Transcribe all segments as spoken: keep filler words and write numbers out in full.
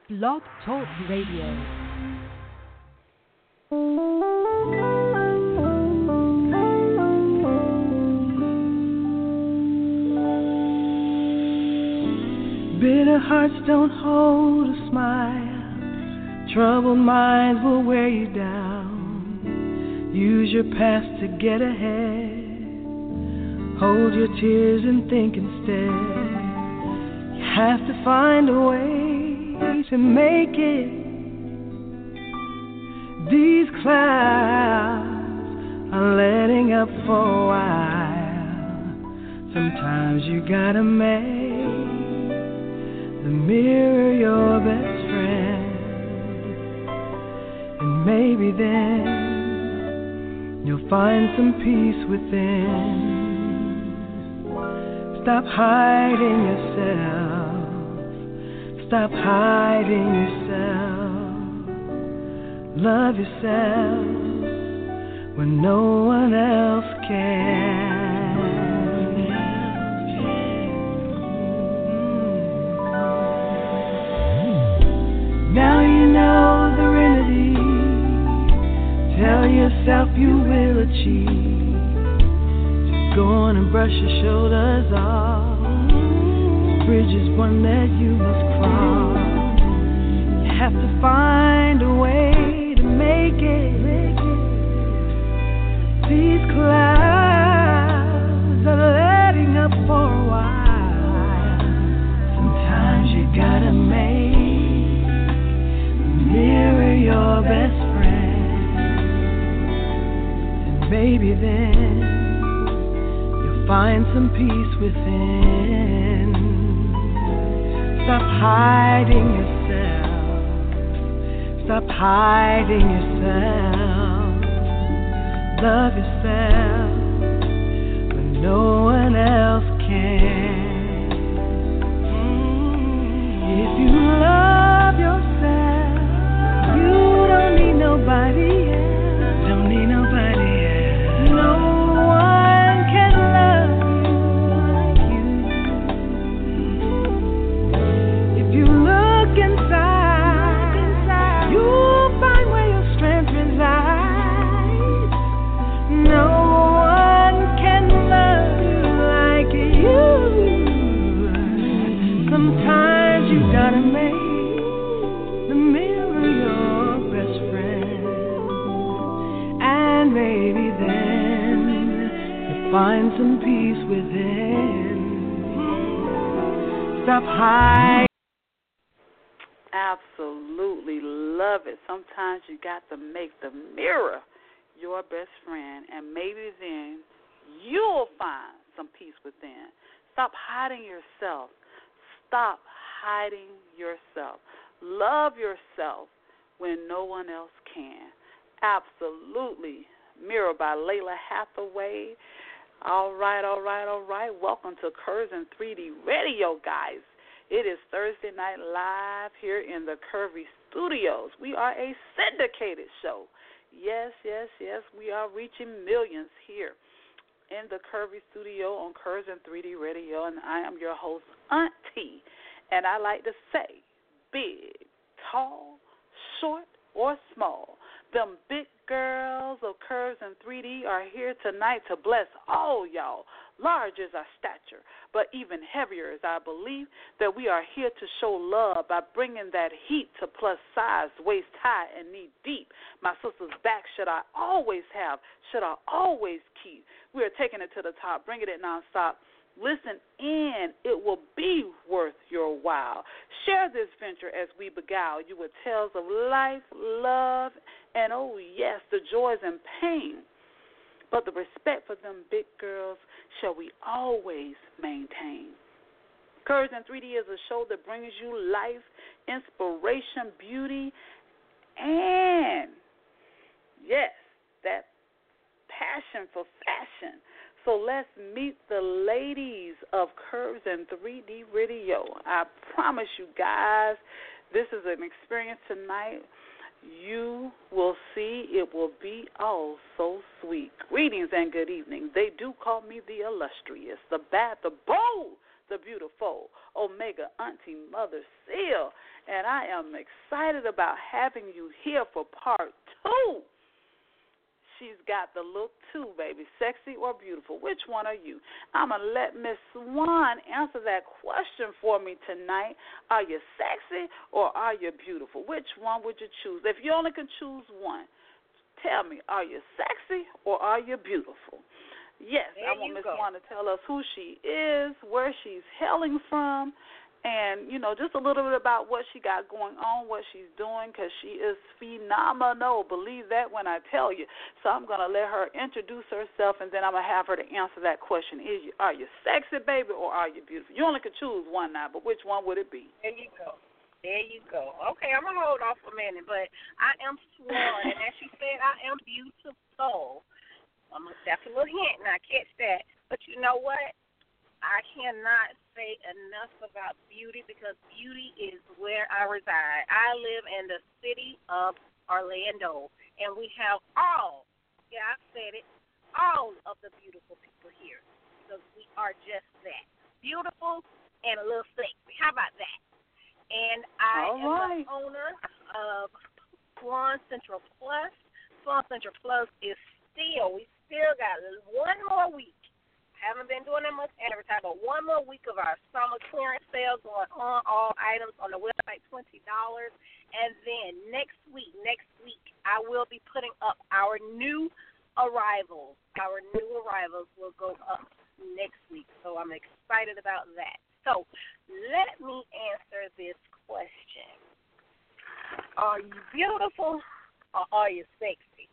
Blog Talk Radio. Bitter hearts don't hold a smile. Troubled minds will wear you down. Use your past to get ahead. Hold your tears and think instead. You have to find a way to make it. These clouds are letting up for a while. Sometimes you gotta make the mirror your best friend, and maybe then you'll find some peace within. Stop hiding yourself. Stop hiding yourself. Love yourself when no one else can. Now you know the remedy. Tell yourself you will achieve. Just go on and brush your shoulders off. The bridge is one that you must cross. You have to find a way to make it. These clouds are letting up for a while. Sometimes you gotta make mirror your best friend, and maybe then you'll find some peace within. Stop hiding yourself. Stop hiding yourself. Love yourself when no one else can. If you love yourself, you don't need nobody else. Don't need nobody else. No one can love you like you. If you look inside, you'll find where your strength resides. No one can love you like you. Sometimes you gotta make the mirror your best friend, and maybe then you'll find some peace within. Stop hiding. Absolutely love it. Sometimes you got to make the mirror your best friend, and maybe then you'll find some peace within. Stop hiding yourself. Stop hiding yourself. Love yourself when no one else can. Absolutely. Mirror by Layla Hathaway. All right, all right, all right. Welcome to Curves in three D Radio, guys. It is Thursday night live here in the Curvy Studios. We are a syndicated show. Yes, yes, yes. We are reaching millions here in the Curvy Studio on Curves in three D Radio, and I am your host, Auntie. And I like to say, big, tall, short, or small, them big girls of Curves in three D are here tonight to bless all y'all. Large is our stature, but even heavier is our belief that we are here to show love by bringing that heat to plus size, waist high, and knee deep. My sister's back should I always have, should I always keep. We are taking it to the top, bringing it nonstop. Listen in, it will be worth your while. Share this venture as we beguile you with tales of life, love, and oh yes, the joys and pain. But the respect for them big girls shall we always maintain. Curves in three D is a show that brings you life, inspiration, beauty, and yes, that passion for fashion. So let's meet the ladies of Curves in three D Radio. I promise you guys, this is an experience tonight. You will see it will be all so sweet. Greetings and good evening. They do call me the illustrious, the bad, the bold, the beautiful, Omega Auntie Mother Seal. and I am excited about having you here for part two. She's got the look too, baby. Sexy or beautiful? Which one are you? I'm going to let Miss Swan answer that question for me tonight. Are you sexy or are you beautiful? Which one would you choose? If you only can choose one, tell me, are you sexy or are you beautiful? Yes, there I want Miss go. Swan to tell us who she is, where she's hailing from, and, you know, just a little bit about what she got going on, what she's doing, because she is phenomenal. Believe that when I tell you. So I'm going to let her introduce herself, and then I'm going to have her to answer that question. Is you, are you sexy, baby, or are you beautiful? You only can choose one now, but which one would it be? There you go. There you go. Okay, I'm going to hold off a minute, but I am Swan, and as she said, I am beautiful. I'm going to, that's a little hint, and I catch that. But you know what? I cannot say enough about beauty because beauty is where I reside. I live in the city of Orlando, and we have all, yeah, I've said it, all of the beautiful people here because we are just that, beautiful and a little sexy. How about that? And I all am right. the owner of Swan Central Plus. Swan Central Plus is still, we still got one more week. Haven't been doing that much advertising, but one more week of our summer clearance sale going on, all items on the website, twenty dollars. And then next week, next week, I will be putting up our new arrivals. Our new arrivals will go up next week, so I'm excited about that. So let me answer this question. Are you beautiful or are you sexy?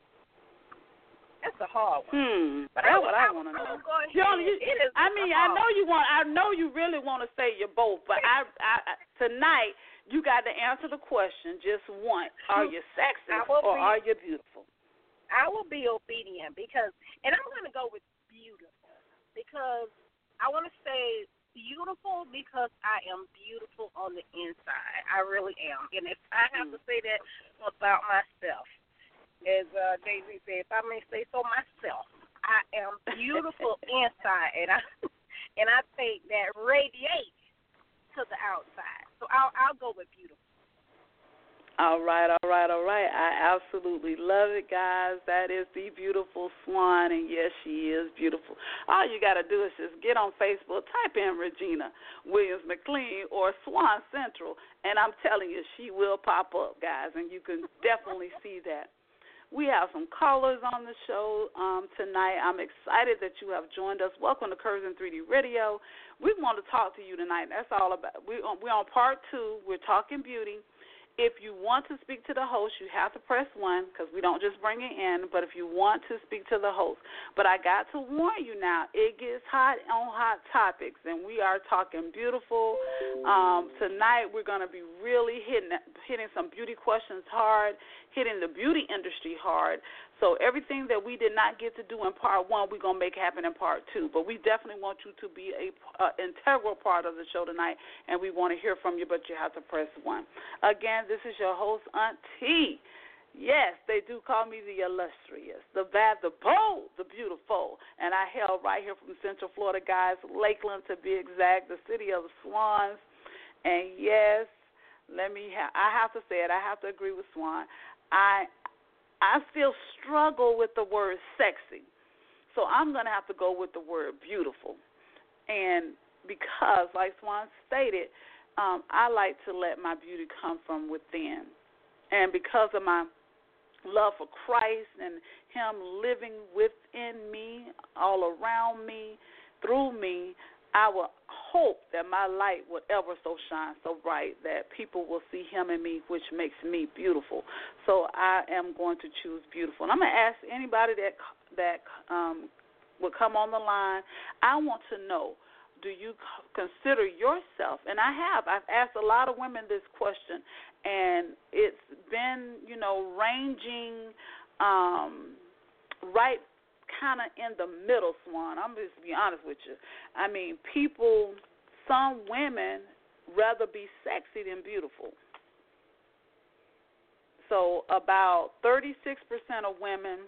That's a hard one. Hmm. But That's I, what I, I want to know. John, you, I mean, I know you want. I know you really want to say you're both, but I, I, tonight you got to answer the question just once. Are you sexy or be, are you beautiful? I will be obedient because, and I'm going to go with beautiful because I want to say beautiful because I am beautiful on the inside. I really am, and if I have to say that about myself. As uh, Daisy said, if I may say so myself, I am beautiful inside, and I and I think that radiates to the outside. So I'll I'll go with beautiful. All right, all right, all right. I absolutely love it, guys. That is the beautiful Swan, and yes, she is beautiful. All you got to do is just get on Facebook, type in Regina Williams McLean or Swan Central, and I'm telling you, she will pop up, guys, and you can definitely see that. We have some callers on the show um, tonight. I'm excited that you have joined us. Welcome to Curves in three D Radio. We want to talk to you tonight. That's all about. We, we're on part two. We're talking beauty. If you want to speak to the host, you have to press one because we don't just bring it in, but if you want to speak to the host. But I got to warn you now, it gets hot on hot topics, and we are talking beautiful. Um, tonight we're going to be really hitting hitting some beauty questions hard, hitting the beauty industry hard. So everything that we did not get to do in part one, we're going to make happen in part two. But we definitely want you to be an uh, integral part of the show tonight, and we want to hear from you, but you have to press one. Again, this is your host, Aunt T. Yes, they do call me the illustrious, the bad, the bold, the beautiful. And I hail right here from Central Florida, guys, Lakeland to be exact, the city of the Swans. And yes, let me ha- I have to say it. I have to agree with Swan. I I still struggle with the word sexy. So I'm going to have to go with the word beautiful. And because, like Swan stated, um, I like to let my beauty come from within. And because of my love for Christ and him living within me, all around me, through me, I will hope that my light would ever so shine so bright that people will see him in me, which makes me beautiful. So I am going to choose beautiful. And I'm going to ask anybody that that um, will come on the line, I want to know, do you consider yourself, and I have, I've asked a lot of women this question, and it's been, you know, ranging um, right kind of in the middle, Swan. I'm just be honest with you. I mean, people, some women rather be sexy than beautiful. So about thirty-six percent of women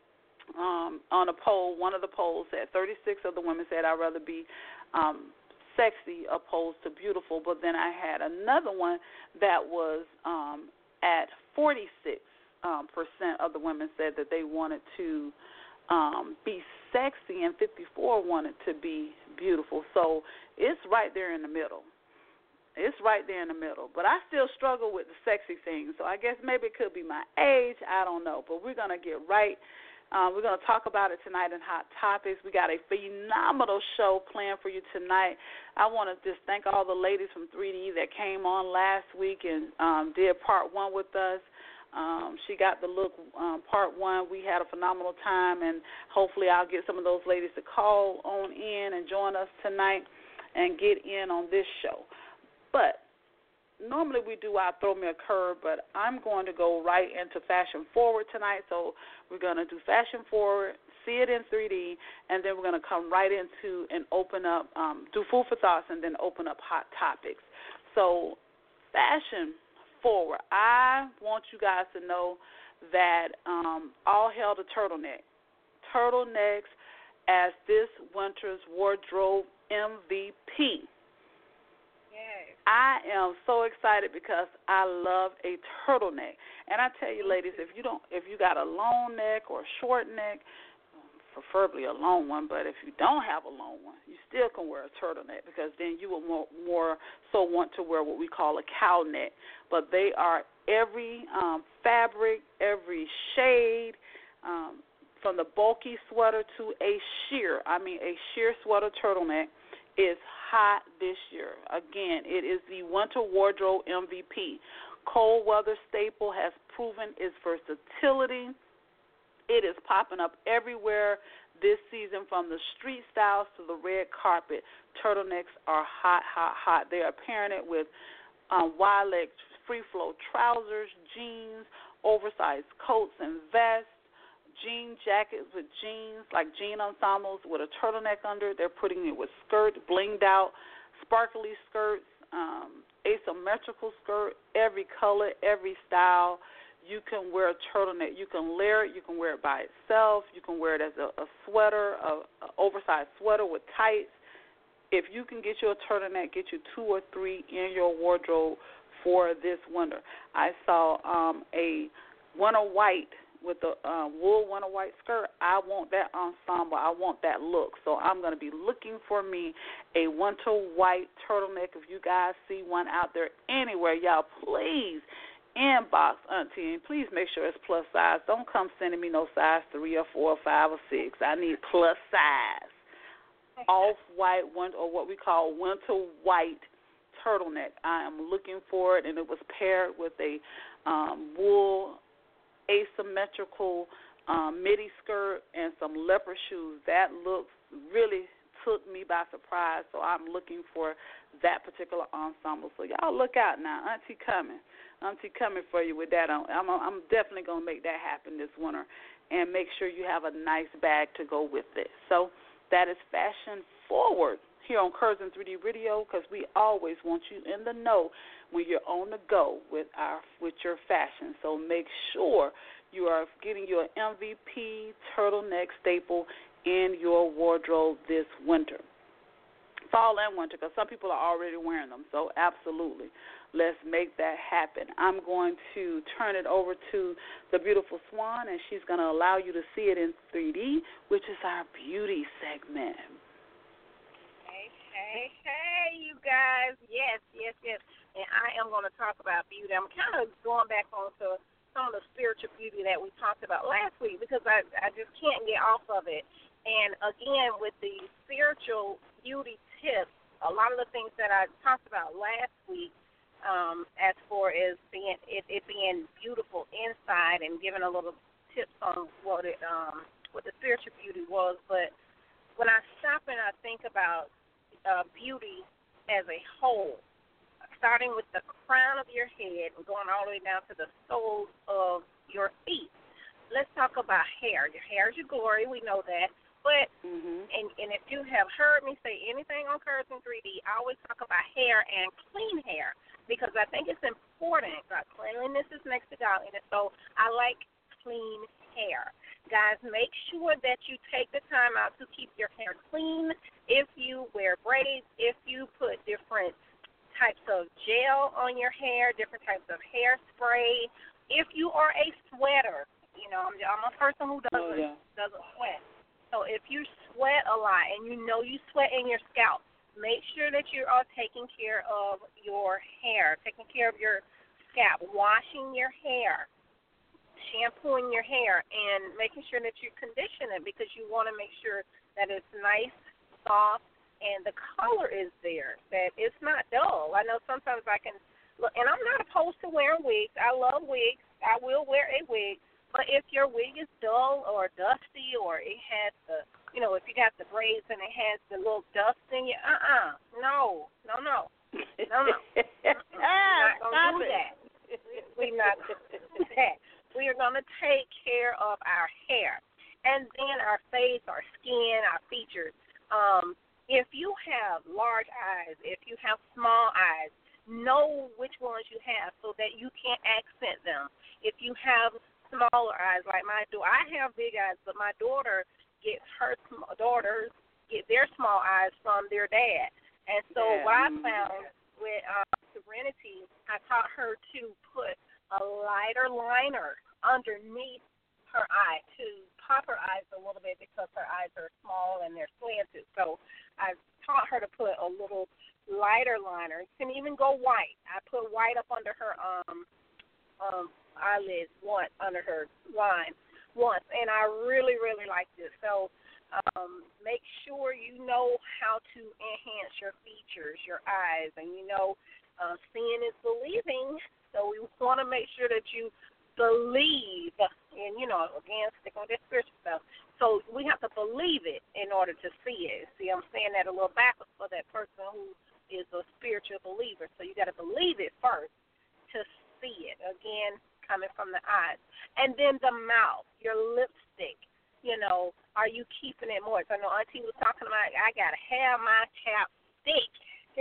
um, on a poll, one of the polls said thirty-six of the women said I'd rather be um, sexy opposed to beautiful. But then I had another one that was um, at forty-six um, percent of the women said that they wanted to um, be sexy, and fifty-four wanted to be beautiful. So it's right there in the middle. It's right there in the middle. But I still struggle with the sexy thing. So I guess maybe it could be my age. I don't know. But we're going to get right. Uh, we're going to talk about it tonight in Hot Topics. We got a phenomenal show planned for you tonight. I want to just thank all the ladies from three D that came on last week and um, did part one with us. Um, she got the look um, part one. We had a phenomenal time, and hopefully I'll get some of those ladies to call on in and join us tonight and get in on this show. But normally we do our Throw Me a Curve, but I'm going to go right into Fashion Forward tonight. So we're going to do Fashion Forward, see it in three D, and then we're going to come right into and open up, um, do Food for Thoughts, and then open up Hot Topics. So Fashion Forward, I want you guys to know that um, all hail the turtleneck. Turtlenecks as this winter's wardrobe M V P. I am so excited because I love a turtleneck. And I tell you, ladies, if you don't, if you got a long neck or a short neck, preferably a long one, but if you don't have a long one, you still can wear a turtleneck because then you will more, more so want to wear what we call a cow neck. But they are every um, fabric, every shade, um, from the bulky sweater to a sheer, I mean a sheer sweater turtleneck is hot this year. Again, it is the winter wardrobe M V P. Cold weather staple has proven its versatility. It is popping up everywhere this season, from the street styles to the red carpet. Turtlenecks are hot, hot, hot. They are pairing it with um, wide-leg free-flow trousers, jeans, oversized coats and vests, jean jackets with jeans, like jean ensembles with a turtleneck under it. They're putting it with skirts, blinged out, sparkly skirts, um, asymmetrical skirt, every color, every style. You can wear a turtleneck. You can layer it. You can wear it by itself. You can wear it as a, a sweater, an oversized sweater with tights. If you can get you a turtleneck, get you two or three in your wardrobe for this winter. I saw um, a winter white with the uh, wool winter white skirt. I want that ensemble. I want that look. So I'm going to be looking for me a winter white turtleneck. If you guys see one out there anywhere, y'all please inbox Auntie, and please make sure it's plus size. Don't come sending me no size three or four or five or six. I need plus size. Off-white, or what we call winter white turtleneck. I am looking for it, and it was paired with a um, wool asymmetrical um, midi skirt and some leopard shoes. That look really took me by surprise, so I'm looking for that particular ensemble. So y'all look out now. Auntie coming. Auntie coming for you with that. I'm, I'm, I'm definitely going to make that happen this winter, and make sure you have a nice bag to go with it. So that is Fashion Forward here on Curves in three D Radio, because we always want you in the know when you're on the go with our with your fashion. So make sure you are getting your M V P turtleneck staple in your wardrobe this winter. Fall and winter, because some people are already wearing them. So absolutely, let's make that happen. I'm going to turn it over to the beautiful Swan, and she's going to allow you to see it in three D, which is our beauty segment. Hey, hey, you guys. Yes, yes, yes. And I am going to talk about beauty. I'm kind of going back onto some of the spiritual beauty that we talked about last week, because I, I just can't get off of it. And, again, with the spiritual beauty tips, a lot of the things that I talked about last week, um, as far as being it, it being beautiful inside, and giving a little tips on what it um, what the spiritual beauty was. But when I stop and I think about Uh, beauty as a whole, starting with the crown of your head and going all the way down to the soles of your feet. Let's talk about hair. Your hair is your glory. We know that. But, mm-hmm. and, and if you have heard me say anything on Curves in three D, I always talk about hair and clean hair, because I think it's important. Uh, cleanliness is next to godliness, so I like clean hair. Guys, make sure that you take the time out to keep your hair clean. If you wear braids, if you put different types of gel on your hair, different types of hairspray. If you are a sweater, you know, I'm, I'm a person who doesn't oh, yeah. doesn't sweat. So if you sweat a lot and you know you sweat in your scalp, make sure that you are taking care of your hair, taking care of your scalp, washing your hair, shampooing your hair, and making sure that you condition it because you want to make sure that it's nice, soft, and the color is there, that it's not dull. I know sometimes I can look, and I'm not opposed to wearing wigs. I love wigs. I will wear a wig. But if your wig is dull or dusty or it has the, you know, if you got the braids and it has the little dust in you, uh-uh, no, no, no, no, no. ah, We're not going to do that. We're not going to do that. We are going to take care of our hair and then our face, our skin, our features. Um, if you have large eyes, if you have small eyes, know which ones you have so that you can accent them. If you have smaller eyes, like my daughter, I have big eyes, but my daughter gets her sm- daughters get their small eyes from their dad. And so yeah. what I found with uh, Serenity, I taught her to put a lighter liner underneath her eye to pop her eyes a little bit because her eyes are small and they're slanted. So I taught her to put a little lighter liner. It can even go white. I put white up under her um um eyelids once, under her line once, and I really, really like this. So um, make sure you know how to enhance your features, your eyes, and you know uh, seeing is believing. So we want to make sure that you believe, and, you know, again, stick on this spiritual stuff. So we have to believe it in order to see it. See, I'm saying that a little backwards for that person who is a spiritual believer. So you got to believe it first to see it. Again, coming from the eyes. And then the mouth, your lipstick. You know, are you keeping it moist? I know Auntie was talking about, I got to have my chapstick.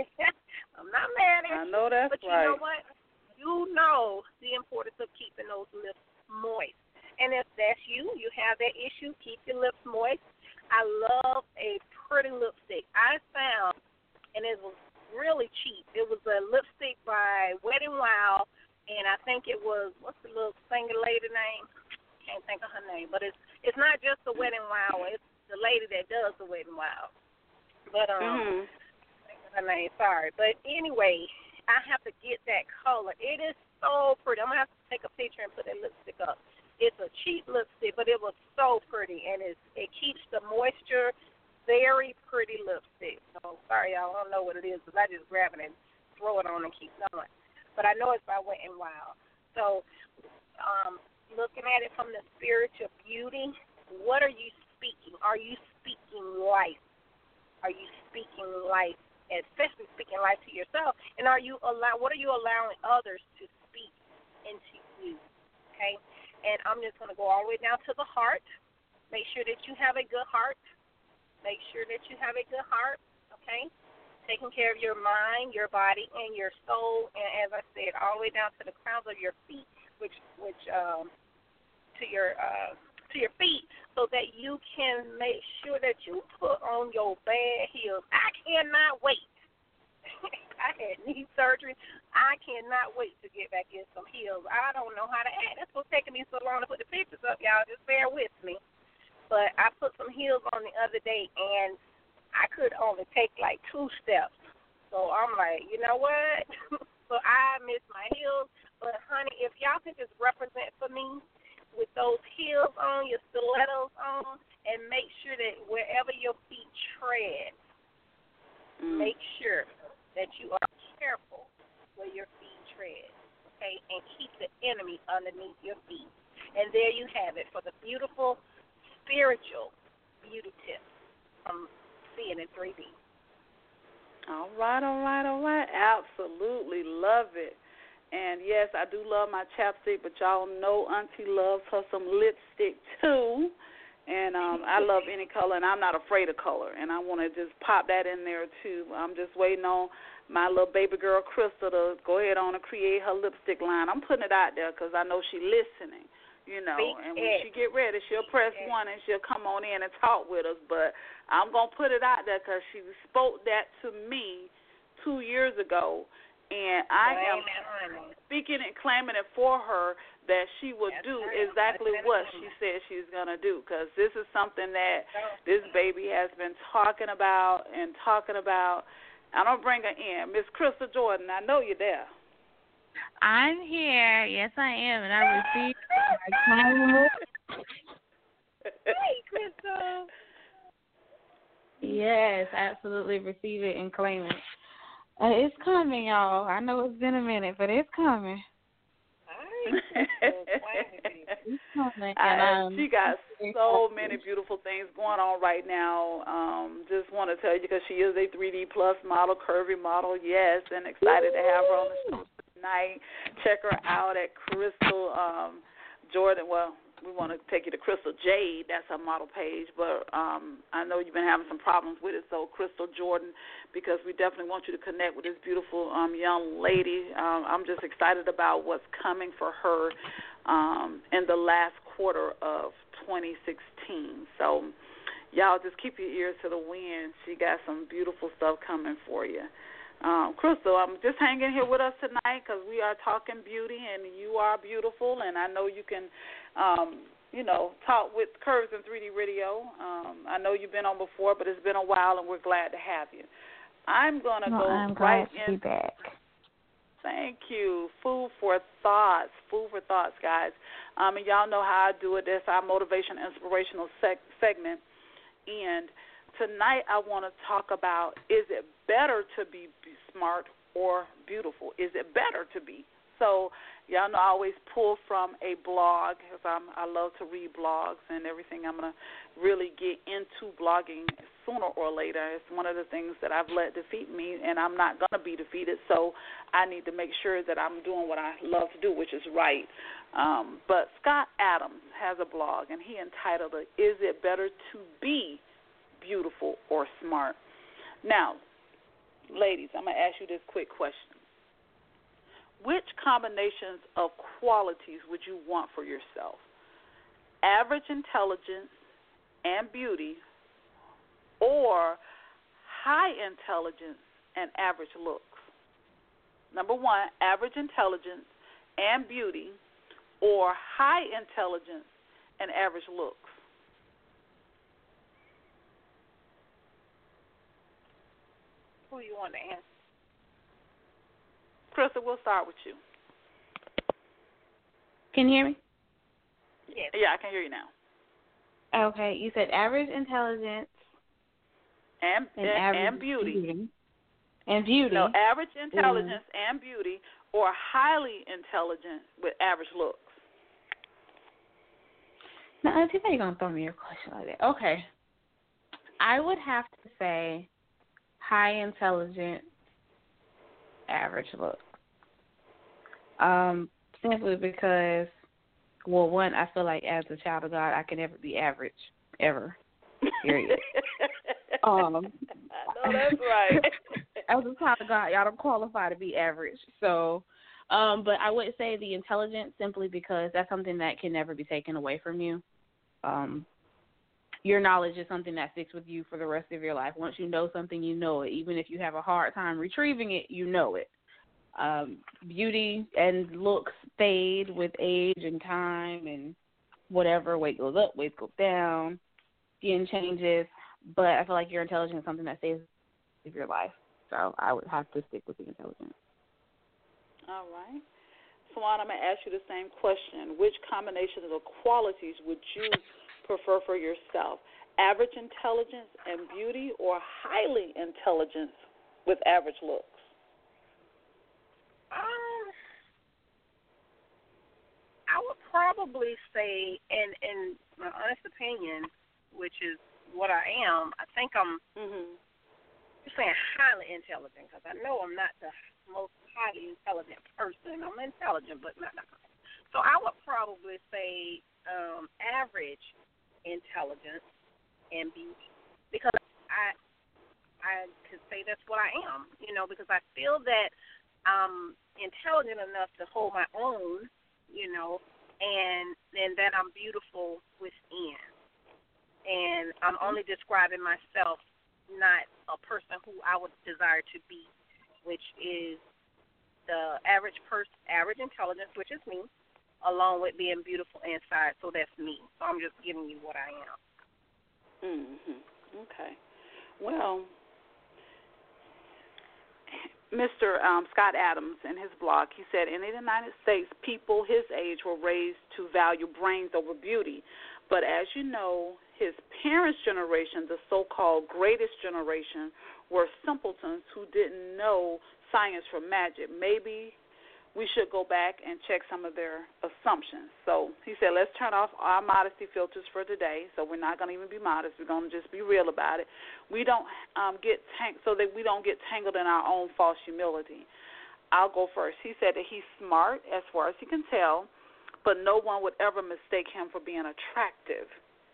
I'm not mad at you. I know that's but you right. know what? You know the importance of keeping those lips moist. And if that's you, you have that issue, keep your lips moist. I love a pretty lipstick. I found, and it was really cheap, it was a lipstick by Wet n Wild, and I think it was, what's the little singer lady name? Can't think of her name. But it's it's not just the Wet n Wild. It's the lady that does the Wet n Wild. But, um, mm-hmm. I think of her name, sorry. But anyway, I have to get that color. It is so pretty. I'm going to have to take a picture and put that lipstick up. It's a cheap lipstick, but it was so pretty, and it's, it keeps the moisture. Very pretty lipstick. So, sorry, y'all, I don't know what it is because I just grab it and throw it on and keep going. But I know it's by Wet n Wild. So, um, looking at it from the spiritual beauty, what are you speaking? Are you speaking life? Are you speaking life? Especially speaking life to yourself, and are you allow? What are you allowing others to speak into you? Okay, and I'm just going to go all the way down to the heart. Make sure that you have a good heart. Make sure that you have a good heart. Okay, taking care of your mind, your body, and your soul, and as I said, all the way down to the crowns of your feet, which which um, to your uh, to your feet, so that you can make sure that you put on your bad heels. I cannot wait. I had knee surgery. I cannot wait to get back in some heels. I don't know how to act. That's what's taking me so long to put the pictures up, y'all. Just bear with me. But I put some heels on the other day, and I could only take like two steps. So I'm like, you know what? So I miss my heels. But, honey, if y'all could just represent for me, with those heels on, your stilettos on, and make sure that wherever your feet tread, mm. make sure that you are careful where your feet tread, okay, and keep the enemy underneath your feet. And there you have it for the beautiful spiritual beauty tips from Seeing in three D. All right, all right, all right. Absolutely love it. And, yes, I do love my chapstick, but y'all know Auntie loves her some lipstick, too. And um, I love any color, and I'm not afraid of color. And I want to just pop that in there, too. I'm just waiting on my little baby girl, Crystal, to go ahead on and create her lipstick line. I'm putting it out there because I know she's listening. You know, Speak and when it. she get ready, she'll press Speak one and she'll come on in and talk with us. But I'm going to put it out there because she spoke that to me two years ago, and I am speaking and claiming it for her that she will That's do right. exactly That's what right. she said she's going to do, because this is something that this baby has been talking about and talking about. I'm going to bring her in. Miss Crystal Jordan, I know you're there. I'm here. Yes, I am, and I received my Hey, Crystal. Yes, absolutely. Receive it and claim it. Uh, it's coming, y'all. I know it's been a minute, but it's coming. All right, It's coming. I, And, um, she got so many beautiful things going on right now. Um, just want to tell you, because she is a three D plus model, curvy model, yes, and excited to have her on the show tonight. Check her out at Crystal um, Jordan. Well, we want to take you to Crystal Jade. That's her model page. But um, I know you've been having some problems with it, so Crystal Jordan, because we definitely want you to connect with this beautiful um, young lady. Um, I'm just excited about what's coming for her um, in the last quarter of twenty sixteen. So y'all just keep your ears to the wind. She got some beautiful stuff coming for you. Um, Crystal, I'm just hanging here with us tonight because we are talking beauty, and you are beautiful, and I know you can, um, you know, talk with Curves in three D Radio. Um, I know you've been on before, but it's been a while, and we're glad to have you. I'm going to well, go I'm right glad to in. be back. Thank you. Food for thoughts. Food for thoughts, guys. Um, and y'all know how I do it. That's our motivation, inspirational seg- segment. And tonight I want to talk about, is it better to be smart or beautiful? Is it better to be? So y'all know I always pull from a blog, because I'm, I love to read blogs and everything. I'm going to really get into blogging sooner or later. It's one of the things that I've let defeat me, and I'm not going to be defeated, so I need to make sure that I'm doing what I love to do, which is right. Um, but Scott Adams has a blog, and he entitled it, Is It Better to Be Beautiful or Smart? Now, ladies, I'm going to ask you this quick question. Which combinations of qualities would you want for yourself? Average intelligence and beauty, or high intelligence and average looks? Number one, average intelligence and beauty, or high intelligence and average looks? Who you want to answer? Crystal, we'll start with you. Can you hear me? Yes. Yeah, I can hear you now. Okay, you said average intelligence And and, and, average and beauty. beauty. And beauty. No, average intelligence mm. and beauty, or highly intelligent with average looks. Now, I think you're going to throw me a question like that. Okay. I would have to say high intelligence, average look. Um, simply because, well, one, I feel like as a child of God, I can never be average, ever, period. um, I know that's right. As a child of God, y'all don't qualify to be average. So, um, but I would say the intelligence, simply because that's something that can never be taken away from you. Um, your knowledge is something that sticks with you for the rest of your life. Once you know something, you know it. Even if you have a hard time retrieving it, you know it. Um, beauty and looks fade with age and time and whatever. Weight goes up, weight goes down, skin changes. But I feel like your intelligence is something that stays with your life. So I would have to stick with the intelligence. All right. Swan, I'm going to ask you the same question. Which combinations of qualities would you prefer for yourself? Average intelligence and beauty, or highly intelligence with average looks? Um, I would probably say, in in my honest opinion, which is what I am, I think I'm mm-hmm. saying highly intelligent, because I know I'm not the most highly intelligent person. I'm intelligent, but not that. So I would probably say um, average intelligence and beauty, because I I could say that's what I am, you know, because I feel that I'm intelligent enough to hold my own, you know, and and that I'm beautiful within. And I'm only describing myself, not a person who I would desire to be, which is the average person, average intelligence, which is me, along with being beautiful inside. So that's me. So I'm just giving you what I am. Mhm. Okay. Well, Mister Um, Scott Adams, in his blog, he said, in the United States, people his age were raised to value brains over beauty. But as you know, his parents' generation, the so-called greatest generation, were simpletons who didn't know science from magic. Maybe we should go back and check some of their assumptions. So he said, let's turn off our modesty filters for today. So we're not going to even be modest. We're going to just be real about it. We don't um, get tang- so that we don't get tangled in our own false humility. I'll go first. He said that he's smart as far as he can tell, but no one would ever mistake him for being attractive.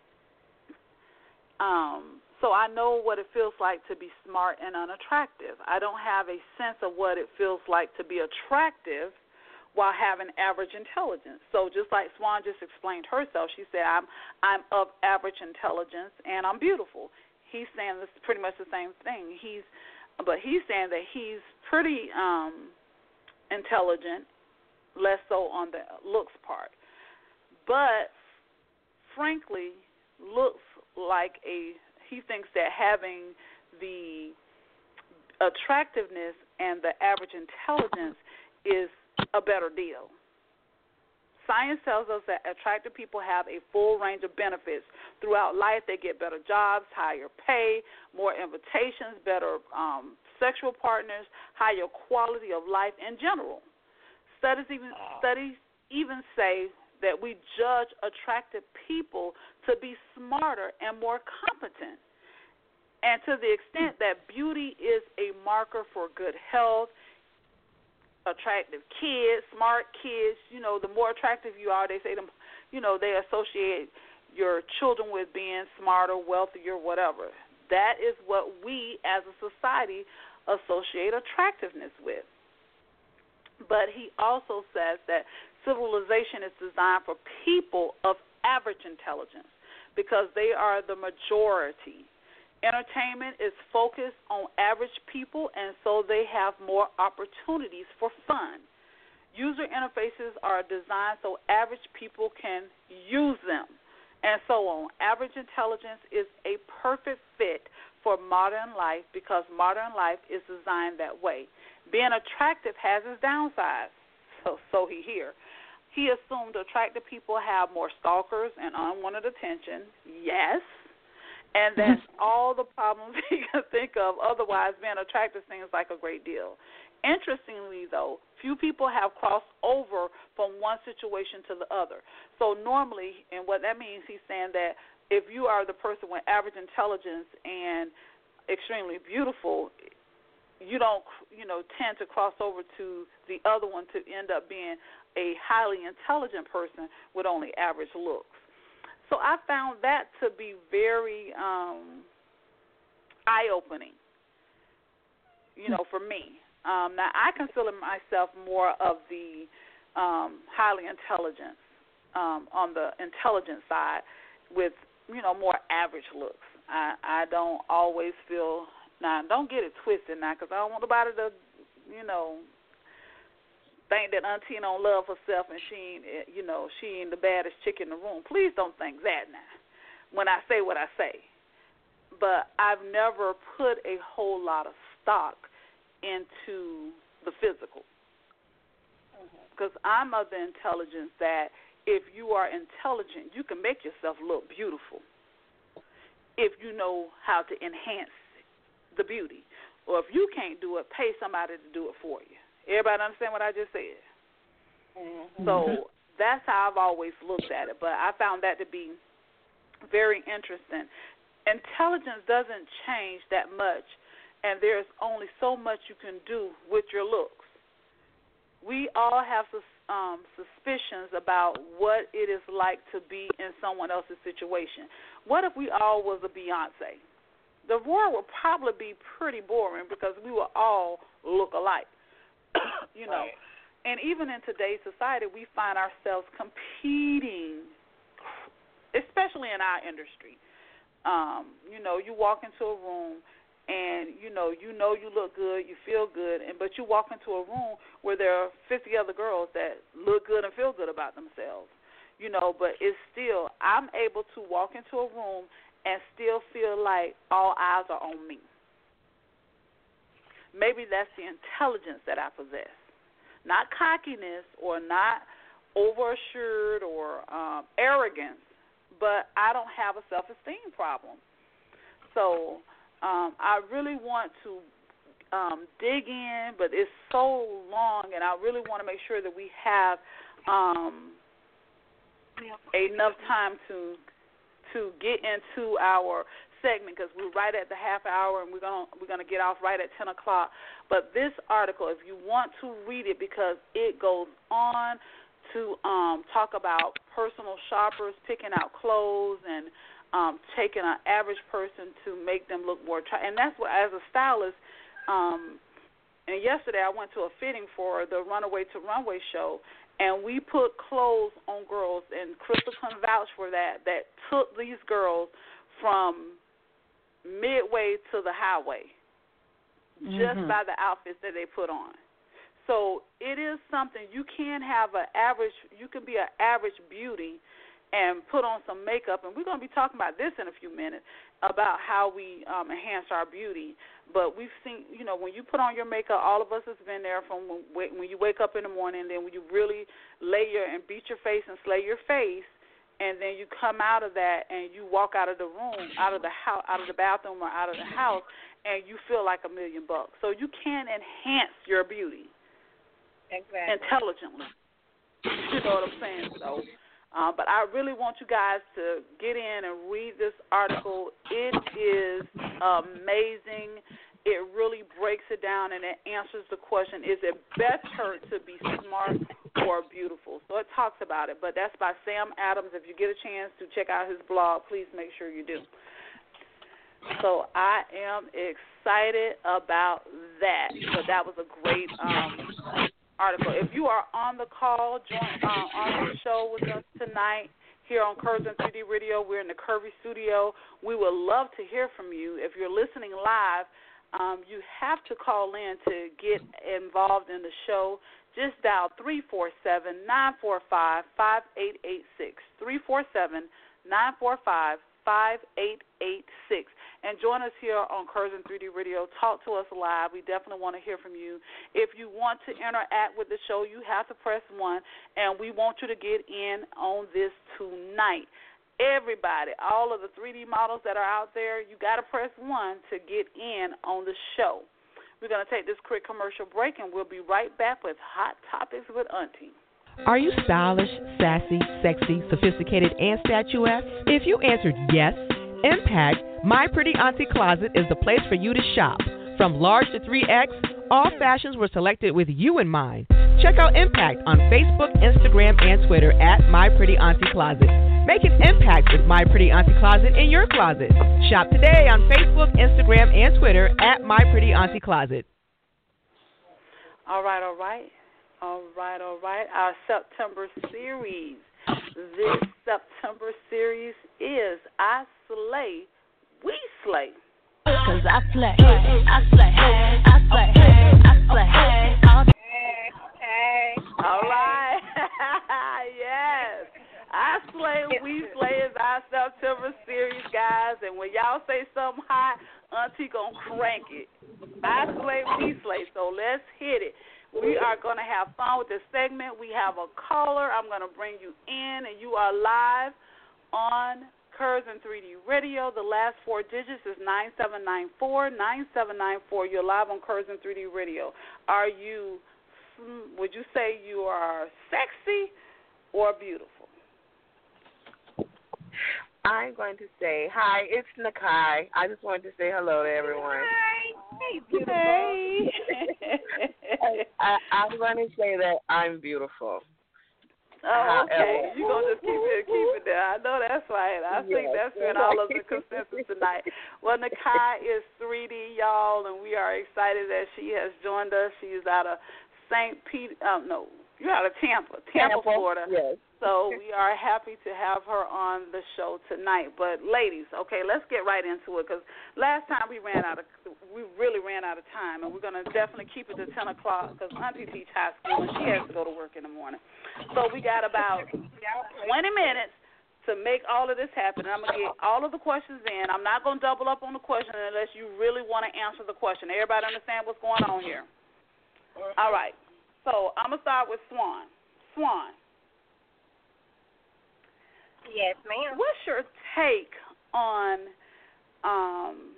Um, so I know what it feels like to be smart and unattractive. I don't have a sense of what it feels like to be attractive while having average intelligence. So just like Swan just explained herself, she said, I'm I'm of average intelligence and I'm beautiful. He's saying this is pretty much the same thing. He's, but he's saying that he's pretty um, intelligent, less so on the looks part. But frankly, looks like a, he thinks that having the attractiveness and the average intelligence is a better deal. Science tells us that attractive people have a full range of benefits throughout life. They get better jobs, higher pay, more invitations, better um, sexual partners, higher quality of life in general. Studies even studies even say that we judge attractive people to be smarter and more competent. And to the extent that beauty is a marker for good health, attractive kids, smart kids, you know, the more attractive you are, they say, them, you know, they associate your children with being smarter, wealthier, whatever. That is what we as a society associate attractiveness with. But he also says that civilization is designed for people of average intelligence because they are the majority. Entertainment is focused on average people, and so they have more opportunities for fun. User interfaces are designed so average people can use them, and so on. Average intelligence is a perfect fit for modern life because modern life is designed that way. Being attractive has its downsides, so, so he here. He assumed attractive people have more stalkers and unwanted attention. Yes. And that's all the problems he can think of. Otherwise, being attractive seems like a great deal. Interestingly, though, few people have crossed over from one situation to the other. So normally, and what that means, he's saying that if you are the person with average intelligence and extremely beautiful, you don't, you know, tend to cross over to the other one to end up being a highly intelligent person with only average looks. So I found that to be very um, eye-opening, you know, for me. Um, now, I consider myself more of the um, highly intelligent, um, on the intelligent side with, you know, more average looks. I, I don't always feel, now, don't get it twisted now, because I don't want nobody to, you know, think that auntie don't love herself and she ain't, you know, she ain't the baddest chick in the room. Please don't think that now when I say what I say. But I've never put a whole lot of stock into the physical because mm-hmm. I'm of the intelligence that if you are intelligent, you can make yourself look beautiful if you know how to enhance the beauty. Or if you can't do it, pay somebody to do it for you. Everybody understand what I just said? Mm-hmm. So that's how I've always looked at it. But I found that to be very interesting. Intelligence doesn't change that much, and there's only so much you can do with your looks. We all have um, suspicions about what it is like to be in someone else's situation. What if we all was a Beyonce? The world would probably be pretty boring because we would all look alike. You know, right. and even in today's society, we find ourselves competing, especially in our industry. Um, you know, you walk into a room and, you know, you know you look good, you feel good, and but you walk into a room where there are fifty other girls that look good and feel good about themselves. You know, but it's still, I'm able to walk into a room and still feel like all eyes are on me. Maybe that's the intelligence that I possess. Not cockiness or not overassured or um, arrogance, but I don't have a self-esteem problem. So um, I really want to um, dig in, but it's so long, and I really want to make sure that we have um, enough time to to get into our segment, because we're right at the half hour, and we're going we're going to get off right at ten o'clock. But this article, if you want to read it, because it goes on to um, talk about personal shoppers picking out clothes and um, taking an average person to make them look more attractive. And that's what, as a stylist, um, and yesterday I went to a fitting for the Runaway to Runway show, and we put clothes on girls, and Crystal can vouch for that, that took these girls from midway to the highway mm-hmm. just by the outfits that they put on. So it is something, you can have an average, you can be an average beauty and put on some makeup, and we're going to be talking about this in a few minutes, about how we um, enhance our beauty. But we've seen, you know, when you put on your makeup, all of us has been there from when, when you wake up in the morning, then when you really lay your and beat your face and slay your face, and then you come out of that and you walk out of the room, out of the house, out of the bathroom or out of the house, and you feel like a million bucks. So you can enhance your beauty exactly. intelligently. You know what I'm saying? So. Uh, but I really want you guys to get in and read this article. It is amazing. It really breaks it down, and it answers the question, is it better to be smart or beautiful? So it talks about it, but that's by Sam Adams. If you get a chance to check out his blog, please make sure you do. So I am excited about that. So that was a great um article. If you are on the call, join uh, on the show with us tonight here on Curves and three D Radio. We're in the Curvy Studio. We would love to hear from you. If you're listening live, um, you have to call in to get involved in the show. Just dial three four seven, nine four five, five eight eight six, three four seven, nine four five, five eight eight six, and join us here on Curves and three D Radio. Talk to us live. We definitely want to hear from you. If you want to interact with the show, you have to press one, and we want you to get in on this tonight. Everybody, all of the three D models that are out there, you got to press one to get in on the show. We're going to take this quick commercial break, and we'll be right back with Hot Topics with Auntie. Are you stylish, sassy, sexy, sophisticated, and statuesque? If you answered yes, Impact My Pretty Auntie Closet is the place for you to shop. From large to three X, all fashions were selected with you in mind. Check out Impact on Facebook, Instagram, and Twitter at My Pretty Auntie Closet. Make an impact with My Pretty Auntie Closet in your closet. Shop today on Facebook, Instagram, and Twitter at My Pretty Auntie Closet. All right, all right. All right, all right. Our September series. This September series is I Slay, We Slay. Cause I slay, I slay, I slay, I slay. Hey, hey. All right. Yes. I Slay, We Slay is our September series, guys. And when y'all say something hot, Auntie gonna crank it. I Slay, We Slay. So let's hit it. We are going to have fun with this segment. We have a caller. I'm going to bring you in, and you are live on Curves and three D Radio. The last four digits is nine seven nine four, nine seven nine four. You're live on Curves and three D Radio. Are you, would you say you are sexy or beautiful? I'm going to say, hi, it's Nakai. I just wanted to say hello to everyone. Hi. Hey, beautiful. Hey. I, I'm going to say that I'm beautiful. Oh, okay. However, You're going to just keep it, keep it there. I know that's right. I think yes, that's been all of the consensus tonight. Well, Nakai is three D, y'all, and we are excited that she has joined us. She is out of Saint Pete. Uh, no, you're out of Tampa, Tampa, Tampa, Florida. yes. So we are happy to have her on the show tonight. But ladies, okay, let's get right into it because last time we ran out of, we really ran out of time, and we're gonna definitely keep it to ten o'clock because Auntie teach high school and she has to go to work in the morning. So we got about twenty minutes to make all of this happen. And I'm gonna get all of the questions in. I'm not gonna double up on the question unless you really want to answer the question. Everybody understand what's going on here? All right. So I'm gonna start with Swan. Swan. Yes, ma'am. What's your take on um,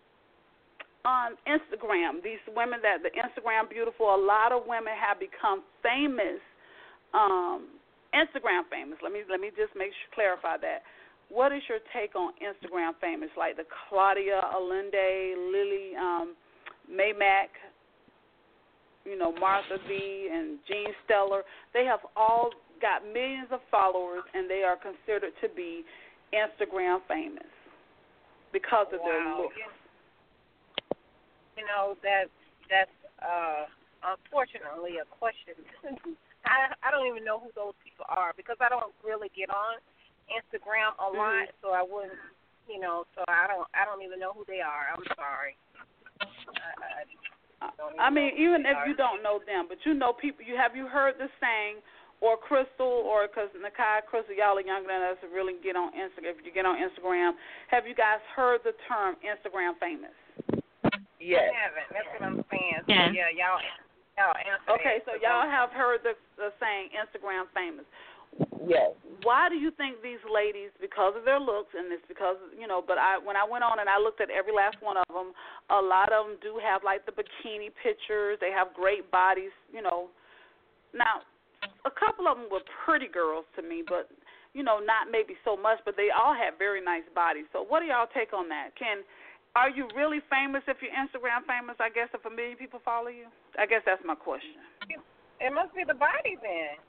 on Instagram? These women that the Instagram beautiful. A lot of women have become famous, um, Instagram famous. Let me let me just make sure clarify that. What is your take on Instagram famous, like the Claudia Allende, Lily um, Maymack, you know, Martha V, and Jean Stellar? They have all got millions of followers, and they are considered to be Instagram famous because of wow. their looks. You know, that that's uh, unfortunately a question. I I don't even know who those people are because I don't really get on Instagram a lot, mm-hmm. so I wouldn't, you know, so I don't I don't even know who they are. I'm sorry. I, I, I mean, even if you don't know them, but you know people. You have you heard the saying? Or Crystal, or because Nakai, Crystal, y'all are younger than us to really get on Instagram. If you get on Instagram, have you guys heard the term Instagram famous? Yes. I haven't. That's what I'm saying. So, Yeah. yeah, y'all, y'all answer Okay, that, so y'all have heard the, the saying Instagram famous. Yes. Why do you think these ladies, because of their looks, and it's because, you know, but I when I went on and I looked at every last one of them, a lot of them do have, like, the bikini pictures. They have great bodies, you know. Now, a couple of them were pretty girls to me, but, you know, not maybe so much, but they all had very nice bodies. So what do y'all take on that? Can Are you really famous if you're Instagram famous, I guess, if a million people follow you? I guess that's my question. It must be the body then.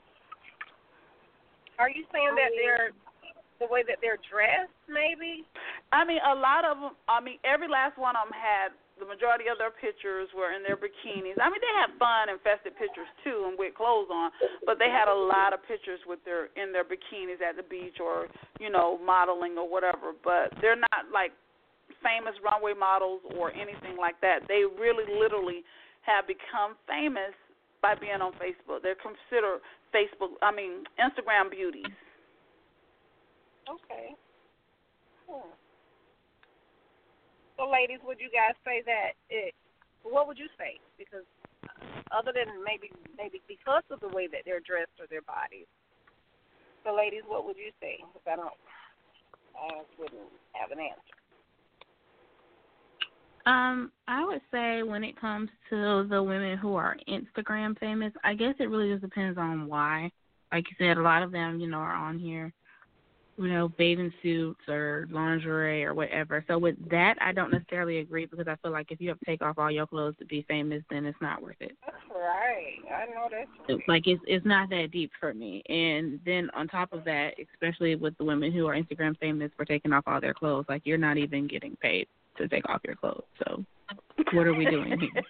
Are you saying that they're the way that they're dressed, maybe? I mean, a lot of them, I mean, every last one of them had, the majority of their pictures were in their bikinis. I mean, they had fun and festive pictures, too, and with clothes on, but they had a lot of pictures with their in their bikinis at the beach or, you know, modeling or whatever. But they're not, like, famous runway models or anything like that. They really, literally have become famous by being on Facebook. They're considered Facebook, I mean, Instagram beauties. Okay. Hmm. So, ladies, would you guys say that it, what would you say? Because other than maybe maybe because of the way that they're dressed or their bodies. So, ladies, what would you say? Because I don't, I wouldn't have an answer. Um, I would say when it comes to the women who are Instagram famous, I guess it really just depends on why. Like you said, a lot of them, you know, are on here, you know, bathing suits or lingerie or whatever. So with that, I don't necessarily agree because I feel like if you have to take off all your clothes to be famous, then it's not worth it. That's right. I know that's right. It's like it's it's not that deep for me. And then on top of that, especially with the women who are Instagram famous for taking off all their clothes, like you're not even getting paid to take off your clothes. So what are we doing here?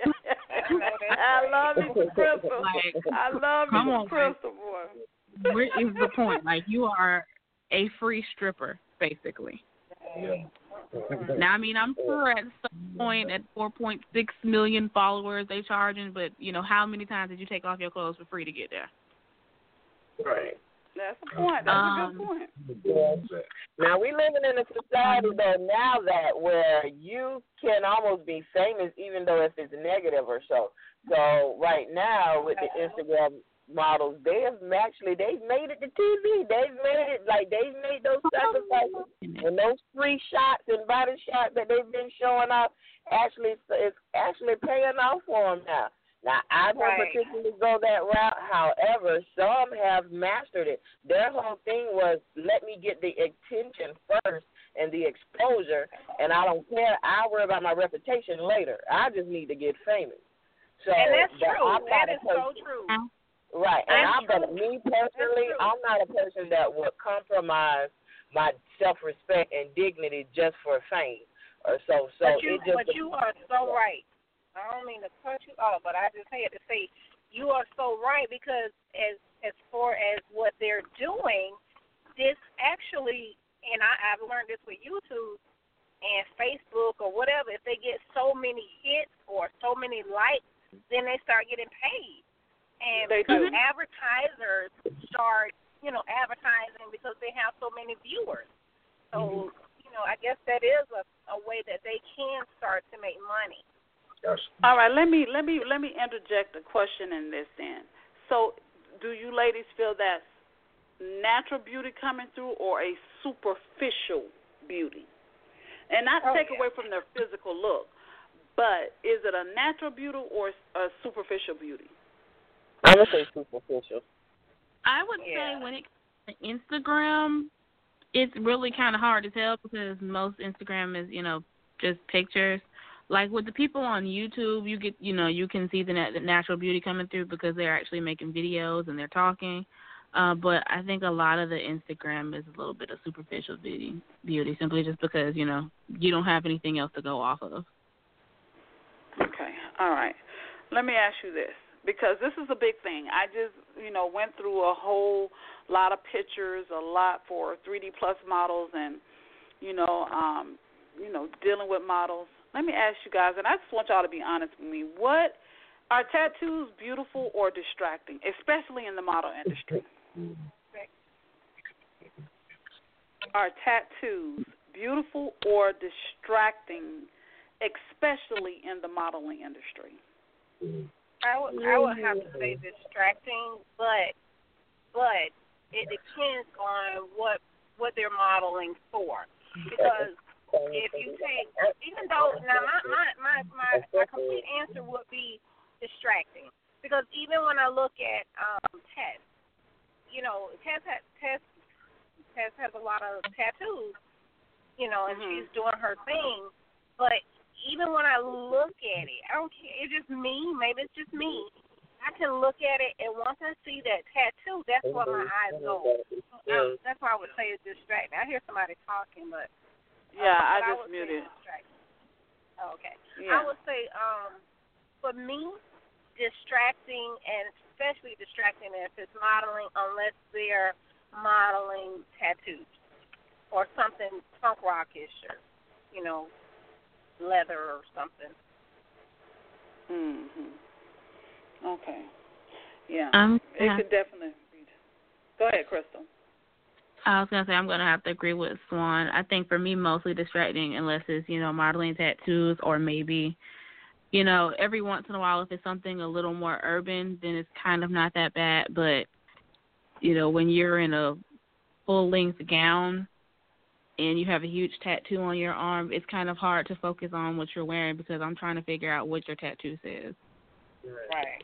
I love you, Crystal. Like, I love come you, on, Crystal, boy. Where is the point? Like, you are a free stripper, basically. Yeah. Now, I mean, I'm sure at some point at four point six million followers they charging, but, you know, how many times did you take off your clothes for free to get there? Right. That's a point. That's um, a good point. Yeah. Now, we living in a society, though, now that where you can almost be famous even though if it's negative or so. So right now with the Instagram models, they have actually, they've made it to T V. They've made it, like, they've made those sacrifices. And those free shots and body shots that they've been showing off actually, it's actually paying off for them now. Now, I don't Right. particularly go that route. However, some have mastered it. Their whole thing was, let me get the attention first and the exposure, and I don't care. I worry about my reputation later. I just need to get famous. So And that's that true. I'm That not a is so person- true. Right, and That's I'm but true. me personally, true. I'm not a person that would compromise my self-respect and dignity just for fame or so. So But you, it just but you are so right. I don't mean to cut you off, but I just had to say you are so right, because as as far as what they're doing, this actually, and I, I've learned this with YouTube and Facebook or whatever, if they get so many hits or so many likes, then they start getting paid. And they because do. advertisers start, you know, advertising because they have so many viewers. So, mm-hmm. you know, I guess that is a, a way that they can start to make money. Yes. All right, let me let me let me interject a question in this then. So, do you ladies feel that's natural beauty coming through or a superficial beauty? And not oh, take yeah. away from their physical look, but is it a natural beauty or a superficial beauty? I would say superficial. I would yeah. say when it comes to Instagram, it's really kind of hard to tell because most Instagram is, you know, just pictures. Like with the people on YouTube, you get, you know, you can see the, nat- the natural beauty coming through because they're actually making videos and they're talking. Uh, but I think a lot of the Instagram is a little bit of superficial beauty, beauty simply just because, you know, you don't have anything else to go off of. Okay, all right. Let me ask you this, because this is a big thing. I just, you know, went through a whole lot of pictures, a lot for three D Plus models and, you know, um, you know, dealing with models. Let me ask you guys, and I just want y'all to be honest with me. What are tattoos beautiful or distracting, especially in the model industry? Are tattoos beautiful or distracting, especially in the modeling industry? I would I would have to say distracting, but but it depends on what what they're modeling for. Because if you take, even though now my my my my, my complete answer would be distracting, because even when I look at um Tess, you know, Tess Tess Tess has a lot of tattoos, you know, and mm-hmm. she's doing her thing, but even when I look at it, I don't care. It's just me. Maybe it's just me. I can look at it, and once I see that tattoo, that's where my eyes go. I, that's why I would say it's distracting. I hear somebody talking, but yeah, um, I but just I muted. Oh, okay. Yeah. I would say, um, for me, distracting, and especially distracting if it's modeling, unless they're modeling tattoos or something punk rockish, or you know, leather or something. Mhm. Okay. Yeah. Um, it yeah. could definitely be. Go ahead, Crystal. I was going to say I'm going to have to agree with Swan. I think for me, mostly distracting unless it's, you know, modeling tattoos or maybe, you know, every once in a while if it's something a little more urban, then it's kind of not that bad. But, you know, when you're in a full-length gown and you have a huge tattoo on your arm, it's kind of hard to focus on what you're wearing because I'm trying to figure out what your tattoo says. Right.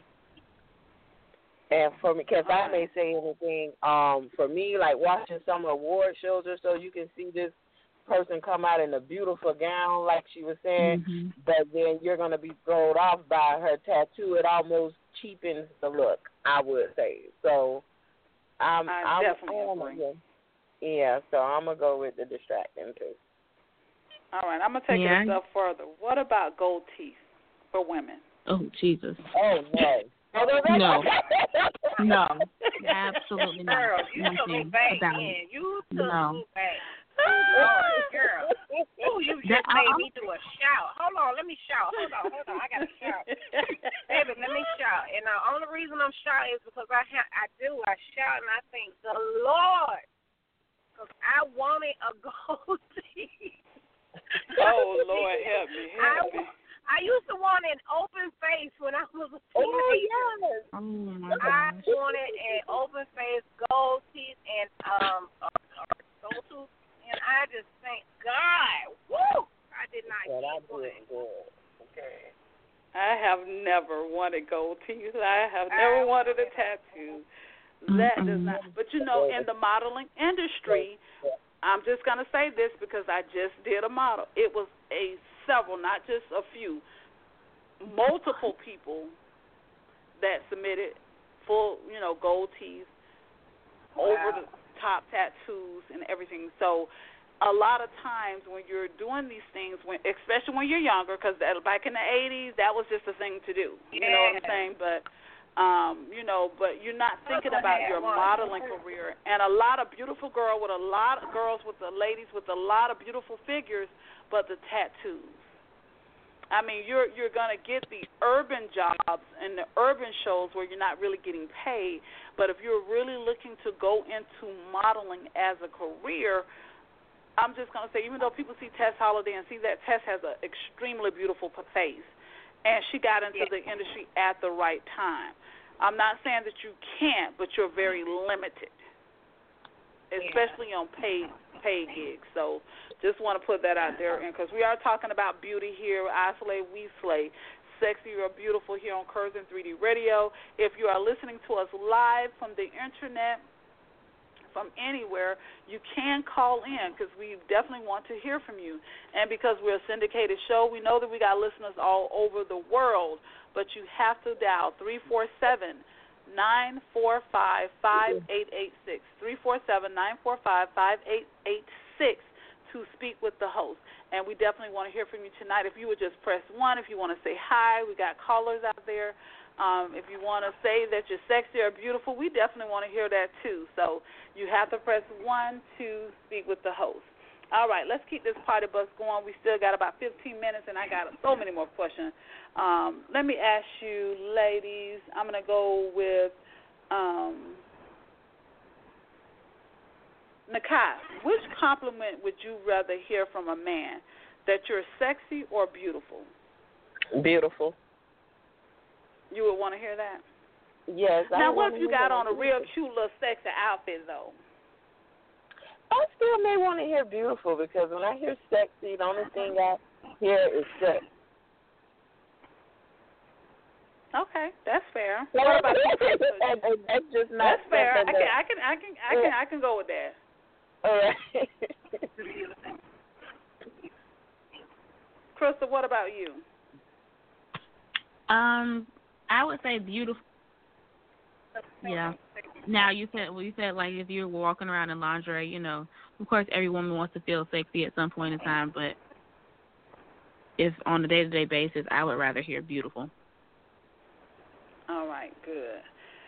And for me, because I may say anything, um, for me, like watching some award shows or so, you can see this person come out in a beautiful gown, like she was saying, mm-hmm. but then you're going to be thrown off by her tattoo. It almost cheapens the look, I would say. So I'm, I I'm, definitely I'm, agree. Yeah, so I'm going to go with the distracting, too. All right, I'm going to take yeah. it a step further. What about gold teeth for women? Oh, Jesus. Oh, no. No. No. Absolutely not. Girl, you took me back, man. You took no. me back. Oh, girl. Oh, you just that, made I, me do a shout. Hold on, let me shout. Hold on, hold on. I got to shout. Baby, let me shout. And the only reason I'm shouting is because I ha- I do. I shout and I thank the Lord. Because I wanted a gold teeth. Oh, Lord, help me, help I, me. I used to want an open face when I was a teenager. Oh, yes. Oh, my I gosh. wanted an open face, gold teeth, and um, uh, uh, gold tooth. And I just thank God. Woo! I did not well, get one. Good. Okay. I have never wanted gold teeth. I have never I wanted a tattoo. That mm-hmm. does not. But, you know, in the modeling industry, I'm just going to say this because I just did a model. It was a several, not just a few, multiple people that submitted full, you know, gold teeth, wow. over the top tattoos and everything. So a lot of times when you're doing these things, when especially when you're younger, because back in the eighties, that was just a thing to do. You yeah. know what I'm saying? But Um, you know, but you're not thinking about your modeling career. And a lot of beautiful girl with a lot of girls with the ladies with a lot of beautiful figures, but the tattoos. I mean, you're you're gonna get the urban jobs and the urban shows where you're not really getting paid. But if you're really looking to go into modeling as a career, I'm just gonna say, even though people see Tess Holliday and see that Tess has an extremely beautiful face, and she got into yeah. the industry at the right time. I'm not saying that you can't, but you're very limited, especially yeah. on paid paid gigs. So just want to put that out there, and because we are talking about beauty here, I Slay, we slay, sexy or beautiful here on Curzon three D Radio. If you are listening to us live from the internet, from anywhere, you can call in because we definitely want to hear from you. And because we're a syndicated show, we know that we got listeners all over the world, but you have to dial three four seven, nine four five, five eight eight six, three four seven, nine four five, five eight eight six to speak with the host. And we definitely want to hear from you tonight. If you would just press one, if you want to say hi, we got callers out there. Um, if you want to say that you're sexy or beautiful, we definitely want to hear that too. So you have to press one to speak with the host. All right, let's keep this party bus going. We still got about fifteen minutes, and I got so many more questions. Um, let me ask you, ladies, I'm going to go with um, Nakai. Which compliment would you rather hear from a man, that you're sexy or beautiful? Beautiful. You would want to hear that? Yes. Now, what if you got on a real cute little sexy outfit, though? I still may want to hear beautiful because when I hear sexy, the only thing I hear is sex. Okay, that's fair. What about you? that, that, that's just not. That's fair. I can, I can, I can, I can, I can go with that. All right. Crystal, what about you? Um. I would say beautiful. Yeah. Now you said well, you said like if you're walking around in lingerie, you know, of course every woman wants to feel sexy at some point in time, but if on a day to day basis, I would rather hear beautiful. All right, good.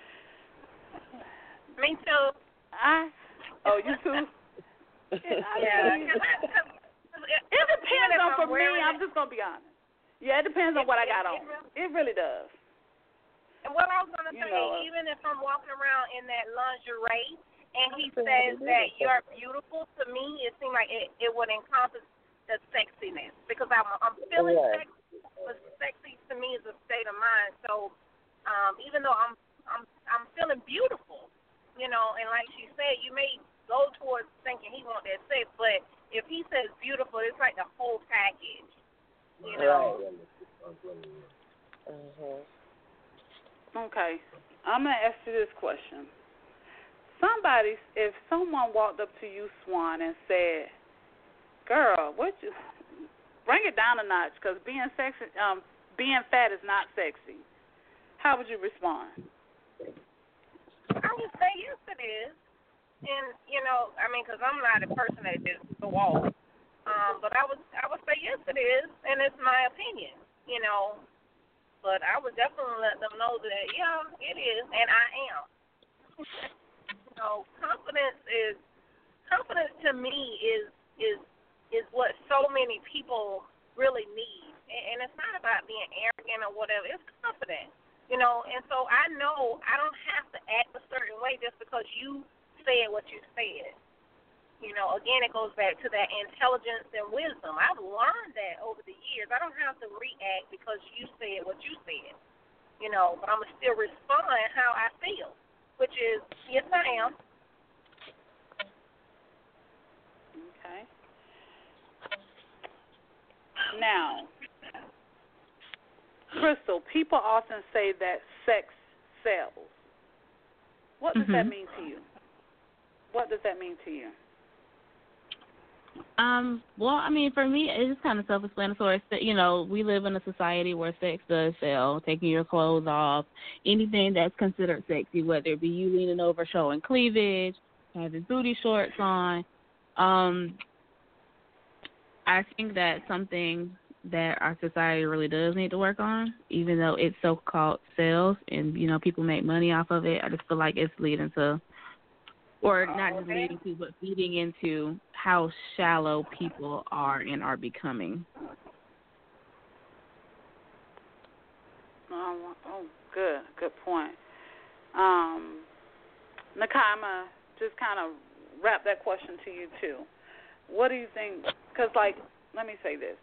Me too. I oh you too. Yeah. It depends on for me. I'm just gonna be honest. Yeah, it depends on what I got on. It really does. And what I was going to say, know, even if I'm walking around in that lingerie and he says that you're beautiful, to me, it seems like it, it would encompass the sexiness because I'm, I'm feeling yeah. sexy, but sexy to me is a state of mind. So um, even though I'm, I'm, I'm feeling beautiful, you know, and like she said, you may go towards thinking he wants that sex, but if he says beautiful, it's like the whole package, you know. Right. Mm-hmm. Okay, I'm going to ask you this question. Somebody, if someone walked up to you, Swan, and said, girl, what you, bring it down a notch because being, sexy, um, being fat is not sexy, how would you respond? I would say yes, it is. And, you know, I mean, because I'm not a person that just go off. Um, but I would, I would say yes, it is, and it's my opinion, you know. But I would definitely let them know that, yeah, it is, and I am. You know, confidence is, confidence to me is is is what so many people really need. And, and it's not about being arrogant or whatever. It's confidence, you know. And so I know I don't have to act a certain way just because you said what you said. You know, again, it goes back to that intelligence and wisdom. I've learned that over the years. I don't have to react because you said what you said, you know, but I'm going to still respond how I feel, which is, yes, I am. Okay. Now, Crystal, people often say that sex sells. What does mm-hmm. that mean to you? What does that mean to you? Um, well, I mean, for me, it's kind of self-explanatory. You know, we live in a society where sex does sell, taking your clothes off, anything that's considered sexy, whether it be you leaning over showing cleavage, having booty shorts on. Um, I think that's something that our society really does need to work on, even though it's so-called sales and, you know, people make money off of it. I just feel like it's leading to, or not just leading to, but feeding into how shallow people are and are becoming. Oh, oh good, good point. Um, Nakai, I'm going to just kind of wrap that question to you, too. What do you think? Because, like, let me say this.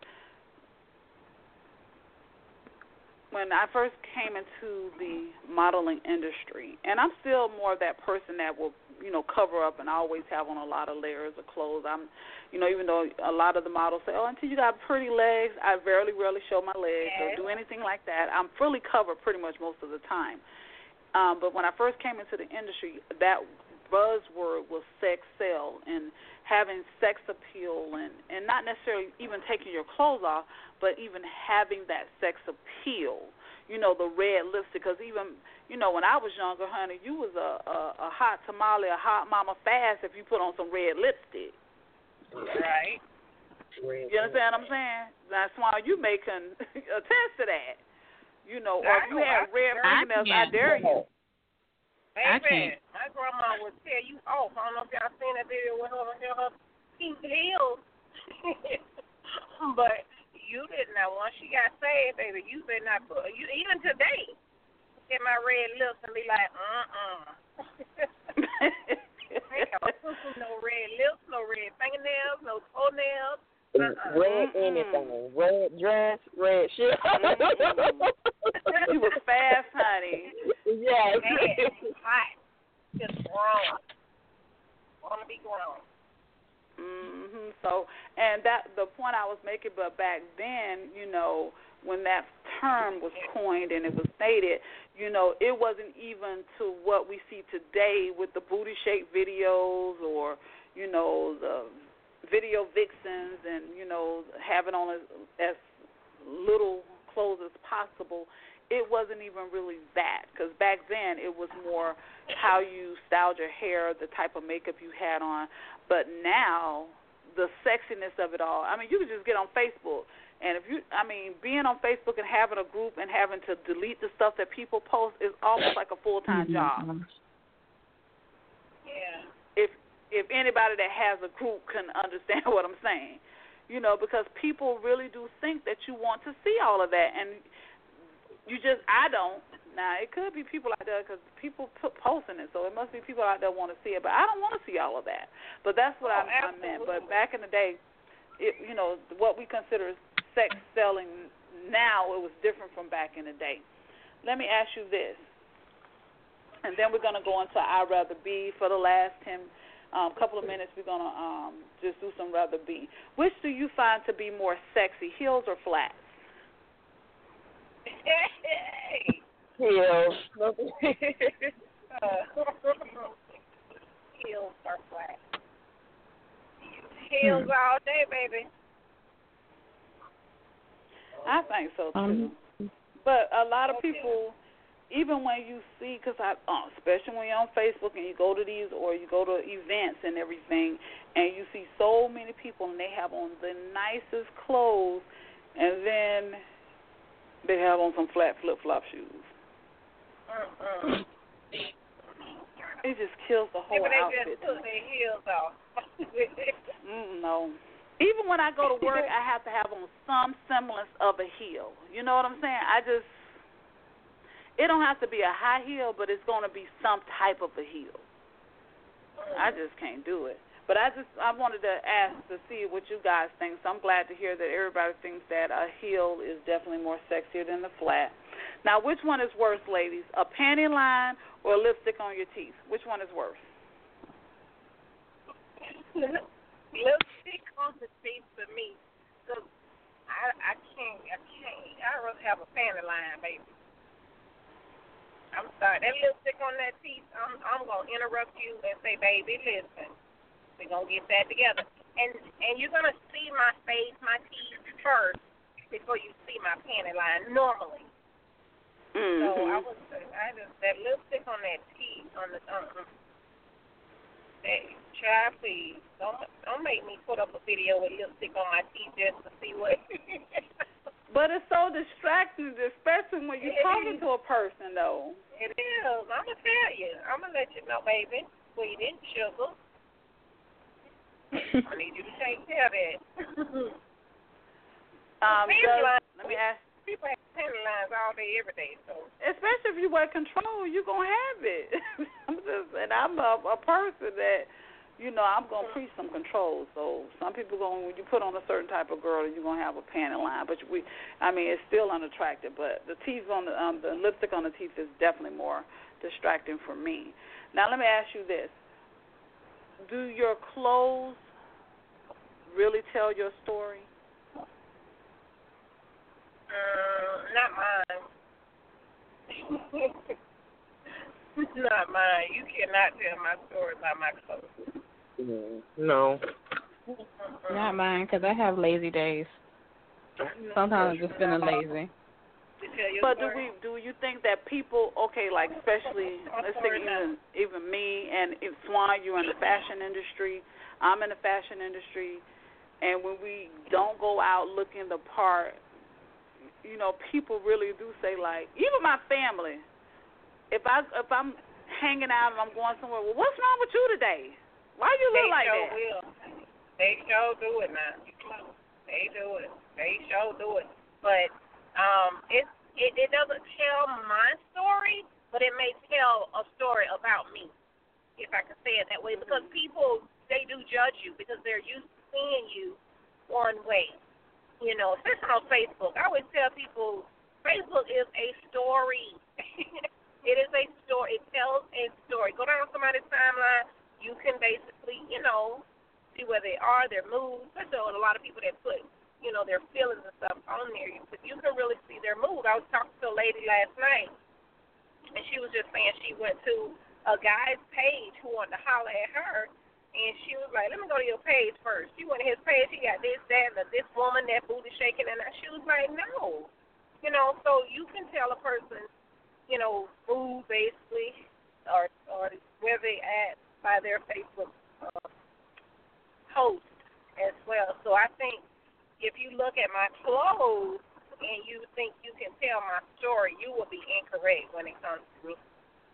When I first came into the modeling industry, and I'm still more of that person that will, you know, cover up and always have on a lot of layers of clothes. I'm, you know, even though a lot of the models say, oh, until you got pretty legs, I very rarely show my legs or do anything like that. I'm fully covered pretty much most of the time. Um, but when I first came into the industry, that buzzword was sex sell and having sex appeal and, and not necessarily even taking your clothes off, but even having that sex appeal. You know, the red lipstick, because even, you know, when I was younger, honey, you was a, a, a hot tamale, a hot mama fast if you put on some red lipstick. Right. You understand what I'm saying? That's why you may can attest to that. You know, or if you had red fingernails, I dare you. Baby, my grandma would tell you off. I don't know if y'all seen that video with her and her pink heels. But you didn't know. Once she got saved, baby, you better not put, you, even today, get my red lips and be like, uh-uh. No red lips, no red fingernails, no toenails. Uh-uh. Red anything. Red dress, red shit. You was fast, honey. Yes. Man, hot. Just grown. Want to be grown. Mhm. So, and that the point I was making, but back then, you know, when that term was coined and it was stated, you know, it wasn't even to what we see today with the booty shake videos or, you know, the video vixens and, you know, having on as, as little clothes as possible. It wasn't even really that, because back then it was more how you styled your hair, the type of makeup you had on. But now, the sexiness of it all, I mean, you can just get on Facebook, and if you, I mean, being on Facebook and having a group and having to delete the stuff that people post is almost like a full-time job. Yeah. If if anybody that has a group can understand what I'm saying, you know, because people really do think that you want to see all of that, and you just, I don't. Now, it could be people out there because people put posting it, so it must be people out there want to see it, but I don't want to see all of that. But that's what oh, I, I meant. But back in the day, it, you know, what we consider sex selling now, it was different from back in the day. Let me ask you this, and then we're going to go into I'd Rather Be for the last ten um, couple of minutes. We're going to um, just do some Rather Be. Which do you find to be more sexy, heels or flats? Heels. uh, heels are flat. Heels hmm. all day, baby. I think so, too. Um, but a lot of people, even when you see, because I, uh, especially when you're on Facebook and you go to these or you go to events and everything, and you see so many people and they have on the nicest clothes, and then they have on some flat flip-flop shoes. Uh-uh. It just kills the whole yeah, but they outfit. They just took their heels off. mm, no. Even when I go to work, I have to have on some semblance of a heel. You know what I'm saying? I just, it don't have to be a high heel, but it's going to be some type of a heel. I just can't do it. But I just, I wanted to ask to see what you guys think. So I'm glad to hear that everybody thinks that a heel is definitely more sexier than the flat. Now, which one is worse, ladies? A panty line or a lipstick on your teeth? Which one is worse? Lipstick on the teeth for me. Cause I, I can't, I can't. I'd rather have a panty line, baby. I'm sorry. That lipstick on that teeth, I'm, I'm going to interrupt you and say, baby, listen. We're going to get that together. And and you're going to see my face, my teeth first before you see my panty line normally. Mm-hmm. So I was, I just, that lipstick on that teeth, on the, uh-uh. Hey, try please. Don't don't make me put up a video with lipstick on my teeth just to see what. But it's so distracting, especially when you're talking to a person, though. It is. I'm gonna tell you. I'm gonna let you know, baby. Sweetie, sugar. I need you to take care of that. um, does, let me ask. People have penny lines all day, every day. So, especially if you wear control, you're gonna have it. I'm just, and I'm a, a person that, you know, I'm gonna preach some control. So some people going when you put on a certain type of girl, you're gonna have a panty line. But we, I mean, it's still unattractive. But the teeth on the um, the lipstick on the teeth is definitely more distracting for me. Now let me ask you this: do your clothes really tell your story? Uh, not mine. Not mine. You cannot tell my story by my clothes. Mm, no. Not mine, because I have lazy days. Sometimes I'm just feeling lazy. But do we do you think that people, okay, like especially let's say even even me and if Swan, you're in the fashion industry, I'm in the fashion industry, and when we don't go out looking the part, you know, people really do say, like, even my family, if I if I'm hanging out and I'm going somewhere, well, what's wrong with you today? Why you look they like sure that? Will. They sure do it now. They do it. They sure do it. But um, it it it doesn't tell my story, but it may tell a story about me, if I can say it that way. Because people, they do judge you because they're used to seeing you one way. You know, especially on Facebook. I always tell people, Facebook is a story. It is a story. It tells a story. Go down somebody's timeline. You can basically, you know, see where they are, their moods. Especially a lot of people that put, you know, their feelings and stuff on there. You, you can really see their mood. I was talking to a lady last night, and she was just saying she went to a guy's page who wanted to holler at her. And she was like, let me go to your page first. She went to his page. He got this, that, and this woman, that booty shaking. And she was like, no. You know, so you can tell a person, you know, mood basically, or or where they at by their Facebook uh, post as well. So I think if you look at my clothes and you think you can tell my story, you will be incorrect when it comes to me.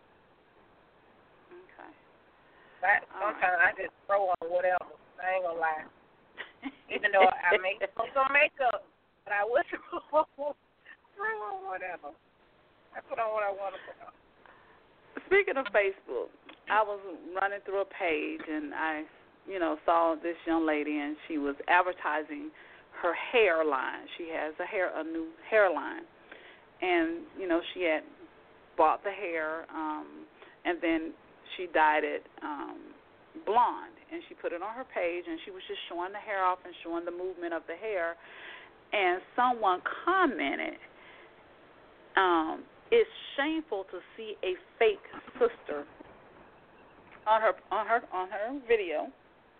But sometimes right. I just throw on whatever. I ain't gonna lie. Even though I make some makeup, but I would throw on whatever. I put on what I want to put on. Speaking of Facebook, I was running through a page and I, you know, saw this young lady and she was advertising her hairline. She has a hair, a new hairline, and you know she had bought the hair, um, and then she dyed it um, blonde, and she put it on her page, and she was just showing the hair off and showing the movement of the hair. And someone commented, um, "It's shameful to see a fake sister on her on her on her video."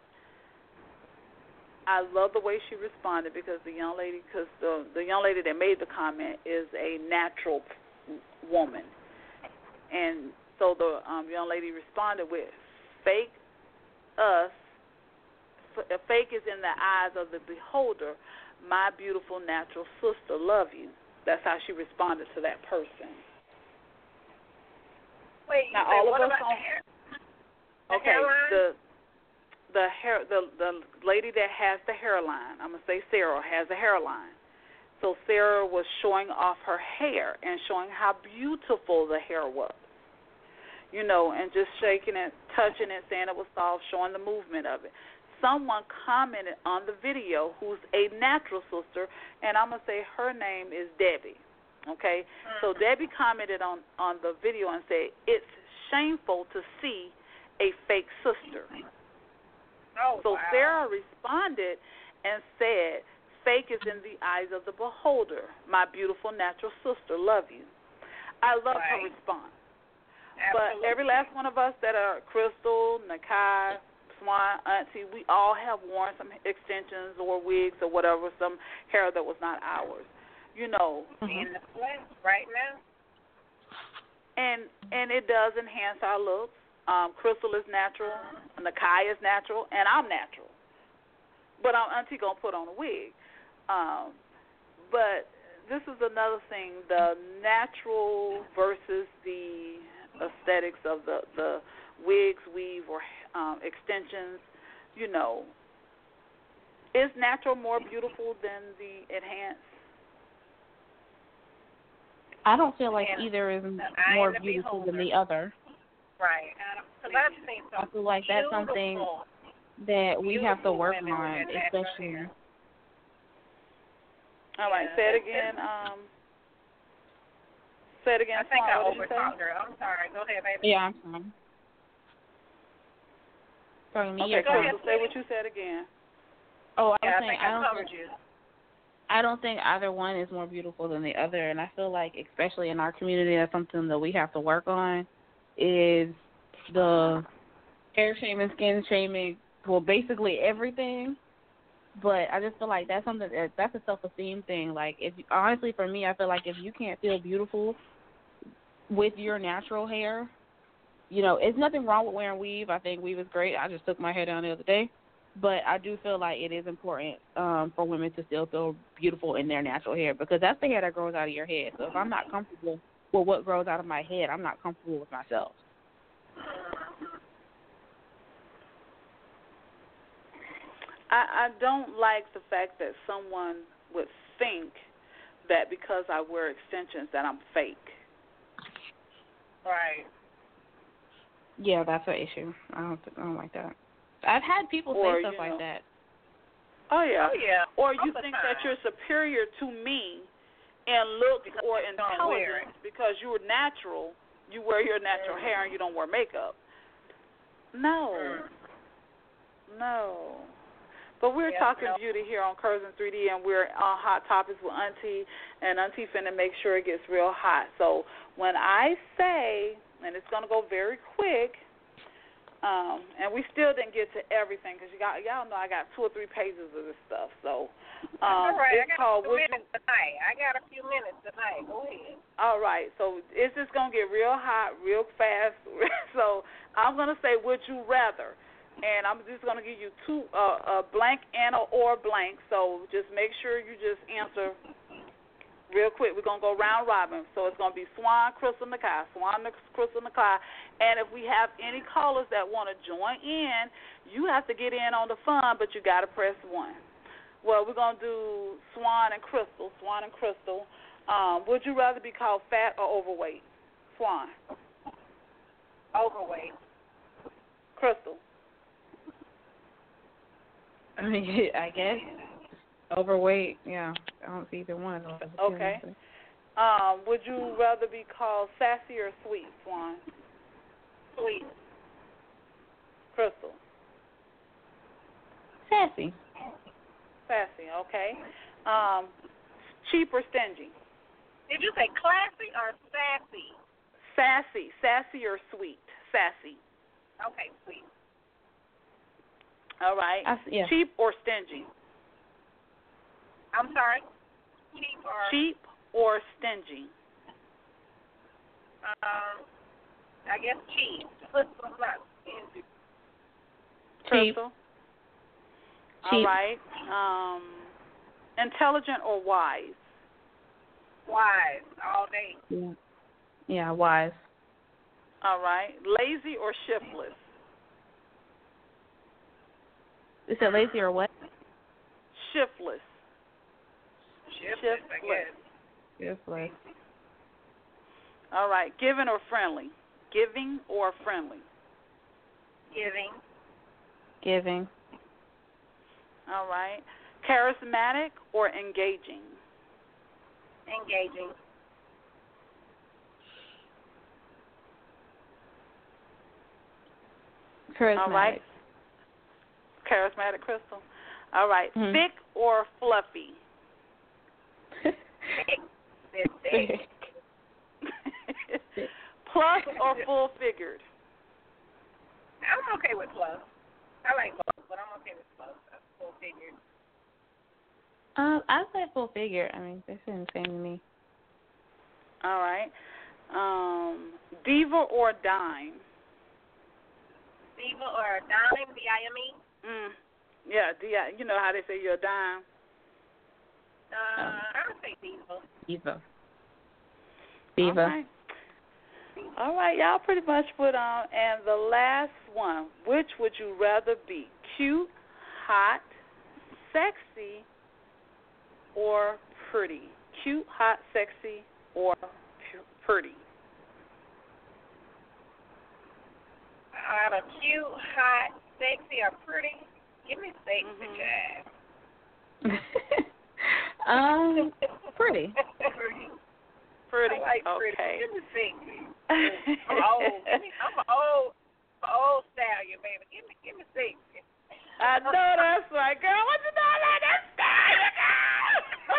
I love the way she responded because the young lady, because the the young lady that made the comment is a natural woman, and so the um, young lady responded with, fake us, f- fake is in the eyes of the beholder. My beautiful natural sister, love you. That's how she responded to that person. Wait, now wait, all what of us about on, the hair? The okay, hairline? the the hair the the lady that has the hairline, I'm gonna say Sarah has a hairline. So Sarah was showing off her hair and showing how beautiful the hair was. You know, and just shaking it, touching it, saying it was soft, showing the movement of it. Someone commented on the video who's a natural sister, and I'm going to say her name is Debbie, okay? Mm-hmm. So Debbie commented on, on the video and said, it's shameful to see a fake sister. Oh, so wow. Sarah responded and said, fake is in the eyes of the beholder. My beautiful natural sister, love you. I love right. her response. Absolutely. But every last one of us that are Crystal, Nakai, Swan, Auntie, we all have worn some extensions or wigs or whatever, some hair that was not ours. You know. In the flesh right now. And and it does enhance our looks. Um, Crystal is natural, Nakai is natural, and I'm natural. But I'm Auntie gonna put on a wig. Um, but this is another thing: the natural versus the aesthetics of the the wigs, weave, or um, extensions. You know, is natural more beautiful than the enhanced? I don't feel like And either is I more am the beautiful than beholder. the other. Right. Because I've seen some I feel like that's something that we have to beautiful work women with on, that natural especially. hair. All right, Yeah, say it it's- again. Um, say it again. I think I Swan. What did you say? overtalked her. I'm sorry. Go ahead, baby. Yeah, I'm fine. Talking to me, Okay, you're go fine. ahead. Crystal, say what you said again. Oh, I Yeah, was I saying think I I don't covered think, you. I don't think either one is more beautiful than the other, and I feel like, especially in our community, that's something that we have to work on. Is the hair shaming, skin shaming, well, basically everything. But I just feel like that's something that, that's a self-esteem thing. Like, if honestly, for me, I feel like if you can't feel beautiful with your natural hair, you know, it's nothing wrong with wearing weave. I think weave is great. I just took my hair down the other day. But I do feel like it is important um, for women to still feel beautiful in their natural hair, because that's the hair that grows out of your head. So if I'm not comfortable with what grows out of my head, I'm not comfortable with myself. I, I don't like the fact that someone would think that because I wear extensions that I'm fake. Right. Yeah, that's an issue. I don't, I don't like that. I've had people Or, say stuff you like know, that. Oh yeah. Oh, yeah. Or All you the think time. that you're superior to me in looks Because or you don't wear intelligence because you're natural. You wear your natural Mm. hair and you don't wear makeup. No. Mm. No. But we're Yeah, talking no. beauty here on Curves and three D, and we're on Hot Topics with Auntie, and Auntie finna make sure it gets real hot. So when I say, and it's going to go very quick, um, and we still didn't get to everything because you got, y'all know I got two or three pages of this stuff. So um, All right. I it's got called a few minutes tonight. I got a few minutes tonight. Go ahead. All right, so it's just going to get real hot real fast. So I'm going to say, would you rather? And I'm just going to give you two, uh, a blank and a or blank. So just make sure you just answer real quick. We're going to go round robin. So it's going to be Swan, Crystal, Nakai. Swan, Crystal, Nakai. And if we have any callers that want to join in, you have to get in on the fun, but you got to press one. Well, we're going to do Swan and Crystal. Swan and Crystal. Um, would you rather be called fat or overweight? Swan. Overweight. Crystal. I mean, I guess overweight. Yeah, I don't see either one of those. Okay. Um, would you rather be called sassy or sweet, Swan? Sweet. Crystal. Sassy. Sassy. Okay. Um, cheap or stingy? Did you say classy or sassy? Sassy. Sassy or sweet? Sassy. Okay, sweet. All right. I, yeah. Cheap or stingy? I'm sorry? Cheap or? Cheap or stingy? Um, I guess cheap. Cheap. Crystal. Cheap. All right. Um, intelligent or wise? Wise. All day. Yeah. Yeah, wise. All right. Lazy or shiftless? Is it lazy or what? Shiftless. Shiftless, I guess. Shiftless. All right. Giving or friendly? Giving or friendly? Giving. Giving. All right. Charismatic or engaging? Engaging. Charismatic. All right. Charismatic, Crystal. All right. Mm-hmm. Thick or fluffy? Thick. Thick. Plus or full figured? I'm okay with plus. I like plus, but I'm okay with plus. That's full figured. Um, I say full figure. I mean, they're the same to me. All right. Um, diva or dime? diva or dime, D I M E. Mm. Yeah, D I, you know how they say you're a dime? Uh, um, I would say diva. Diva. Diva. All right. All right, y'all pretty much put on. And the last one, which would you rather be? Cute, hot, sexy, or pretty? Cute, hot, sexy, or pretty? Out of cute, hot, sexy, or pretty? Give me sexy, mm-hmm. Jazz. um, pretty. Pretty. I like okay. Pretty. Give me sexy. I'm old. I'm an old, old stallion, baby. Give me, give me sexy. I know that's right, girl. What you know about that stallion, girl?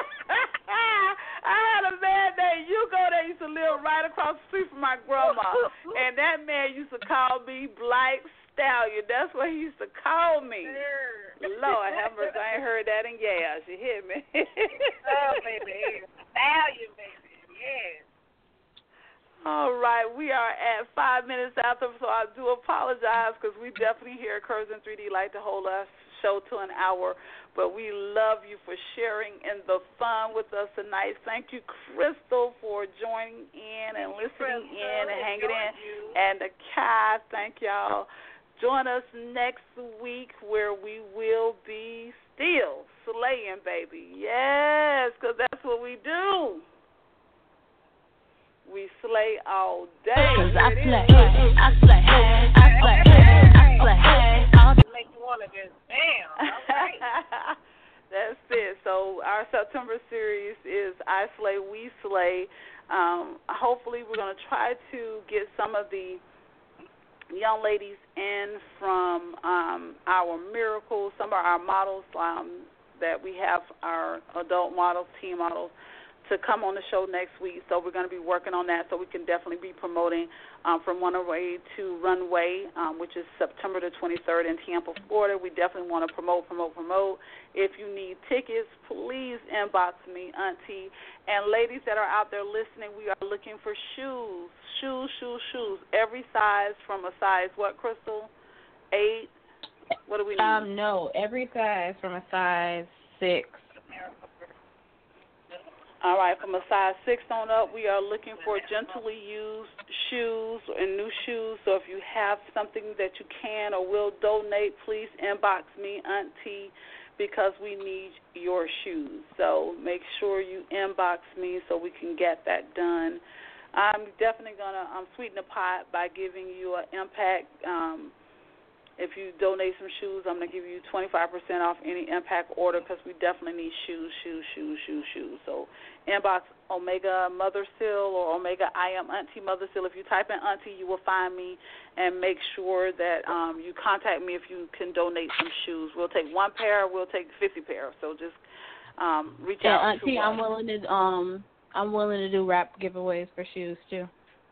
I had a man named Hugo that used to live right across the street from my grandma, and that man used to call me Black Stallion. That's what he used to call me. Lord have mercy, I ain't heard that in years. You hear me? Oh, baby, stallion, baby, yes. All right, we are at five minutes after, so I do apologize because we definitely here at Curves in three D like to hold our show to an hour, but we love you for sharing in the fun with us tonight. Thank you, Crystal, for joining in and listening in and hanging in. And the Kai, thank y'all. Join us next week where we will be still slaying, baby. Yes, because that's what we do. We slay all day. Cause I slay, I slay, I slay, I slay. All day. Make you wanna just bam. All right. That's it. So our September series is I Slay, We Slay. Um, hopefully we're gonna try to get some of the young ladies in from um, our miracles, some of our models um, that we have, our adult models, teen models, to come on the show next week. So we're going to be working on that so we can definitely be promoting um, from Runaway to Runway, um, which is September the twenty-third in Tampa, Florida. We definitely want to promote, promote, promote. If you need tickets, please inbox me, Auntie. And ladies that are out there listening, we are looking for shoes, shoes, shoes, shoes, every size from a size, what, Crystal? Eight? What do we need? Um, no, every size from a size six. All right, from a size six on up, we are looking for gently used shoes and new shoes. So if you have something that you can or will donate, please inbox me, Auntie, because we need your shoes. So make sure you inbox me so we can get that done. I'm definitely going to um, sweeten the pot by giving you an impact. Um, if you donate some shoes, I'm going to give you twenty-five percent off any impact order because we definitely need shoes, shoes, shoes, shoes, shoes. So inbox Omega Mother Seal or Omega I Am Auntie Mother Seal. If you type in Auntie, you will find me, and make sure that um, you contact me if you can donate some shoes. We'll take one pair, we'll take fifty pairs. So just um, reach yeah, out Auntie, to I'm us. willing to um I'm willing to do wrap giveaways for shoes too.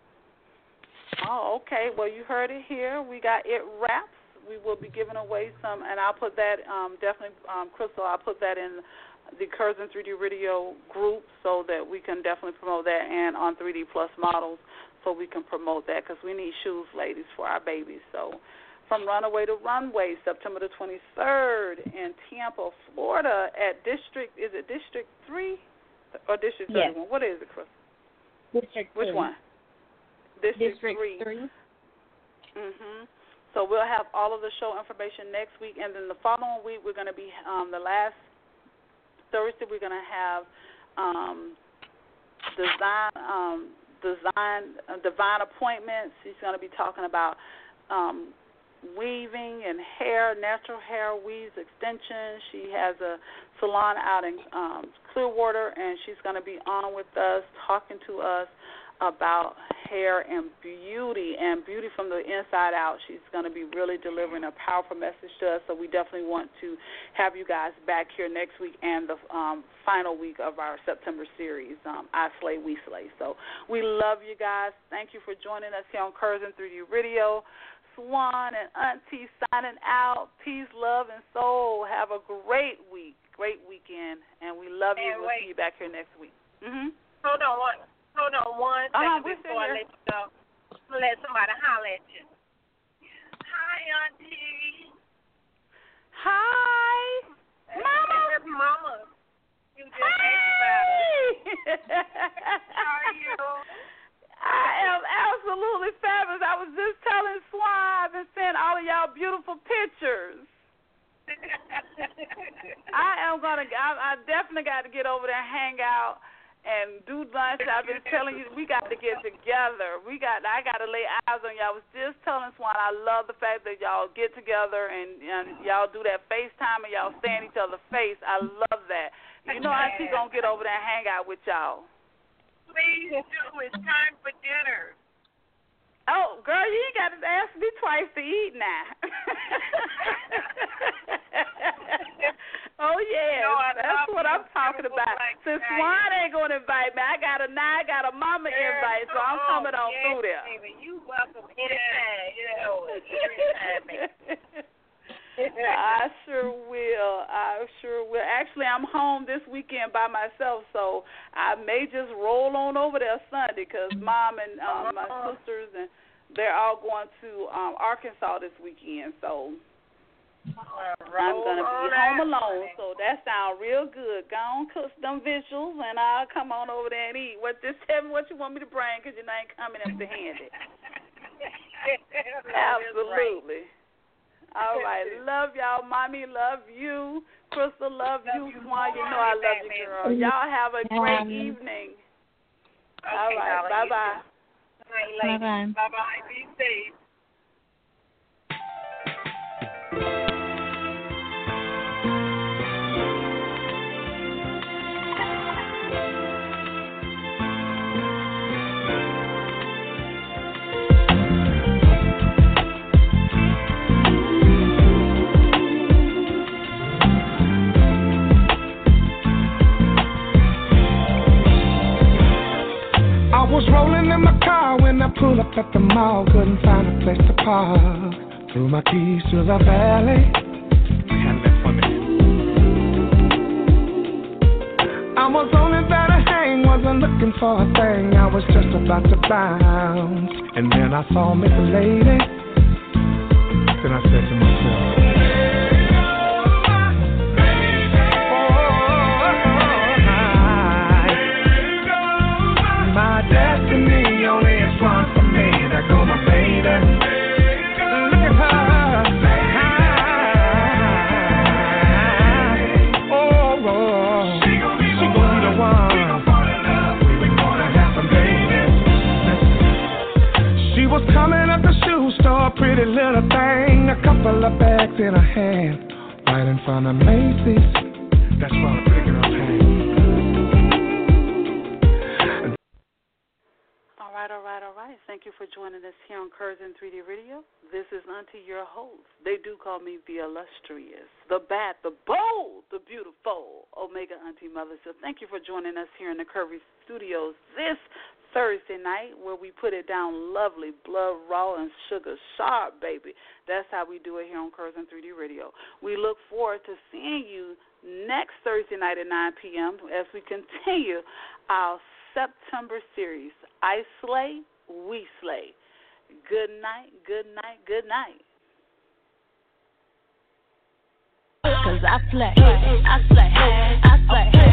Oh, okay. Well, you heard it here. We got it wraps. We will be giving away some, and I'll put that um, definitely, um, Crystal, I'll put that in the Curves in three D Radio group so that we can definitely promote that, and on three D Plus Models so we can promote that because we need shoes, ladies, for our babies. So from Runaway to Runway, September the twenty-third in Tampa, Florida at District, is it District three or District yes. thirty-one? What is it, Crystal? District Which three. one? District, District three. three. Mm-hmm. So we'll have all of the show information next week, and then the following week we're going to be um, the last Thursday we're going to have um, design um, design uh, divine appointments. She's going to be talking about um, weaving and hair, natural hair weaves, extensions. She has a salon out in um, Clearwater, and she's going to be on with us, talking to us about hair and beauty, and beauty from the inside out. She's going to be really delivering a powerful message to us, so we definitely want to have you guys back here next week and the um, final week of our September series, um, I Slay, We Slay. So we love you guys. Thank you for joining us here on Curves in three D Radio. Swan and Auntie signing out. Peace, love, and soul. Have a great week, great weekend, and we love you. And we'll wait. see you back here next week. Mm-hmm. Hold on one. Hold on one Uh-huh, second before I let you go. I'm going to let somebody holler at you. Hi, Auntie. beautiful pictures. I am gonna. I, I definitely got to get over there and hang out and do lunch. I've been telling you, we got to get together. We got. I got to lay eyes on y'all. I was just telling Swan, I love the fact that y'all get together and, and y'all do that FaceTime and y'all stay in each other's face. I love that. You know, I keep gonna get over there and hang out with y'all. Please do. It's time for dinner. Oh, girl, you ain't got to ask me twice to eat now. Oh, yeah, no, that's what I'm talking about. Like Since Swan ain't going to invite me, I got a now I got a mama There's invite, so I'm coming on yes, through there. Baby, you welcome anytime. You know it. Anytime, baby. I sure will. I sure will. Actually, I'm home this weekend by myself, so I may just roll on over there Sunday because Mom and um, my sisters, and they're all going to um, Arkansas this weekend, so I'm going to be home alone. So that sounds real good. Go on, cook them visuals, and I'll come on over there and eat. What Just tell me what you want me to bring because you ain't coming empty-handed. Absolutely. All right. Love y'all. Mommy, love you. Crystal, love, love you. Swan, you know I love you, girl. Y'all have a great um, evening. Okay, all right. darling, bye-bye. Bye-bye. Bye-bye. Be safe. I was rolling in my car when I pulled up at the mall. Couldn't find a place to park. Threw my keys to the valet. Handle that for me. I was on it that I hang. Wasn't looking for a thing. I was just about to bounce. And then I saw Miss Lady. Then I said to myself, my destiny only is one for me. There go my baby. Look at her. Oh, oh. She gon' be the one. We gonna have some babies. She was coming up the shoe store, pretty little thing. A couple of bags in her hand, right in front of Macy's. That's why the pretty girl came. All right, all right, all right. Thank you for joining us here on Curzon three D Radio. This is Auntie, your host. They do call me the illustrious, the bad, the bold, the beautiful Omega Auntie Mother. So thank you for joining us here in the Curvy Studios this Thursday night, where we put it down lovely, blood raw and sugar sharp, baby. That's how we do it here on Curzon three D Radio. We look forward to seeing you next Thursday night at nine p.m. as we continue our September series, I Slay, We Slay. Good night, good night, good night. Cause I slay, I slay, I slay.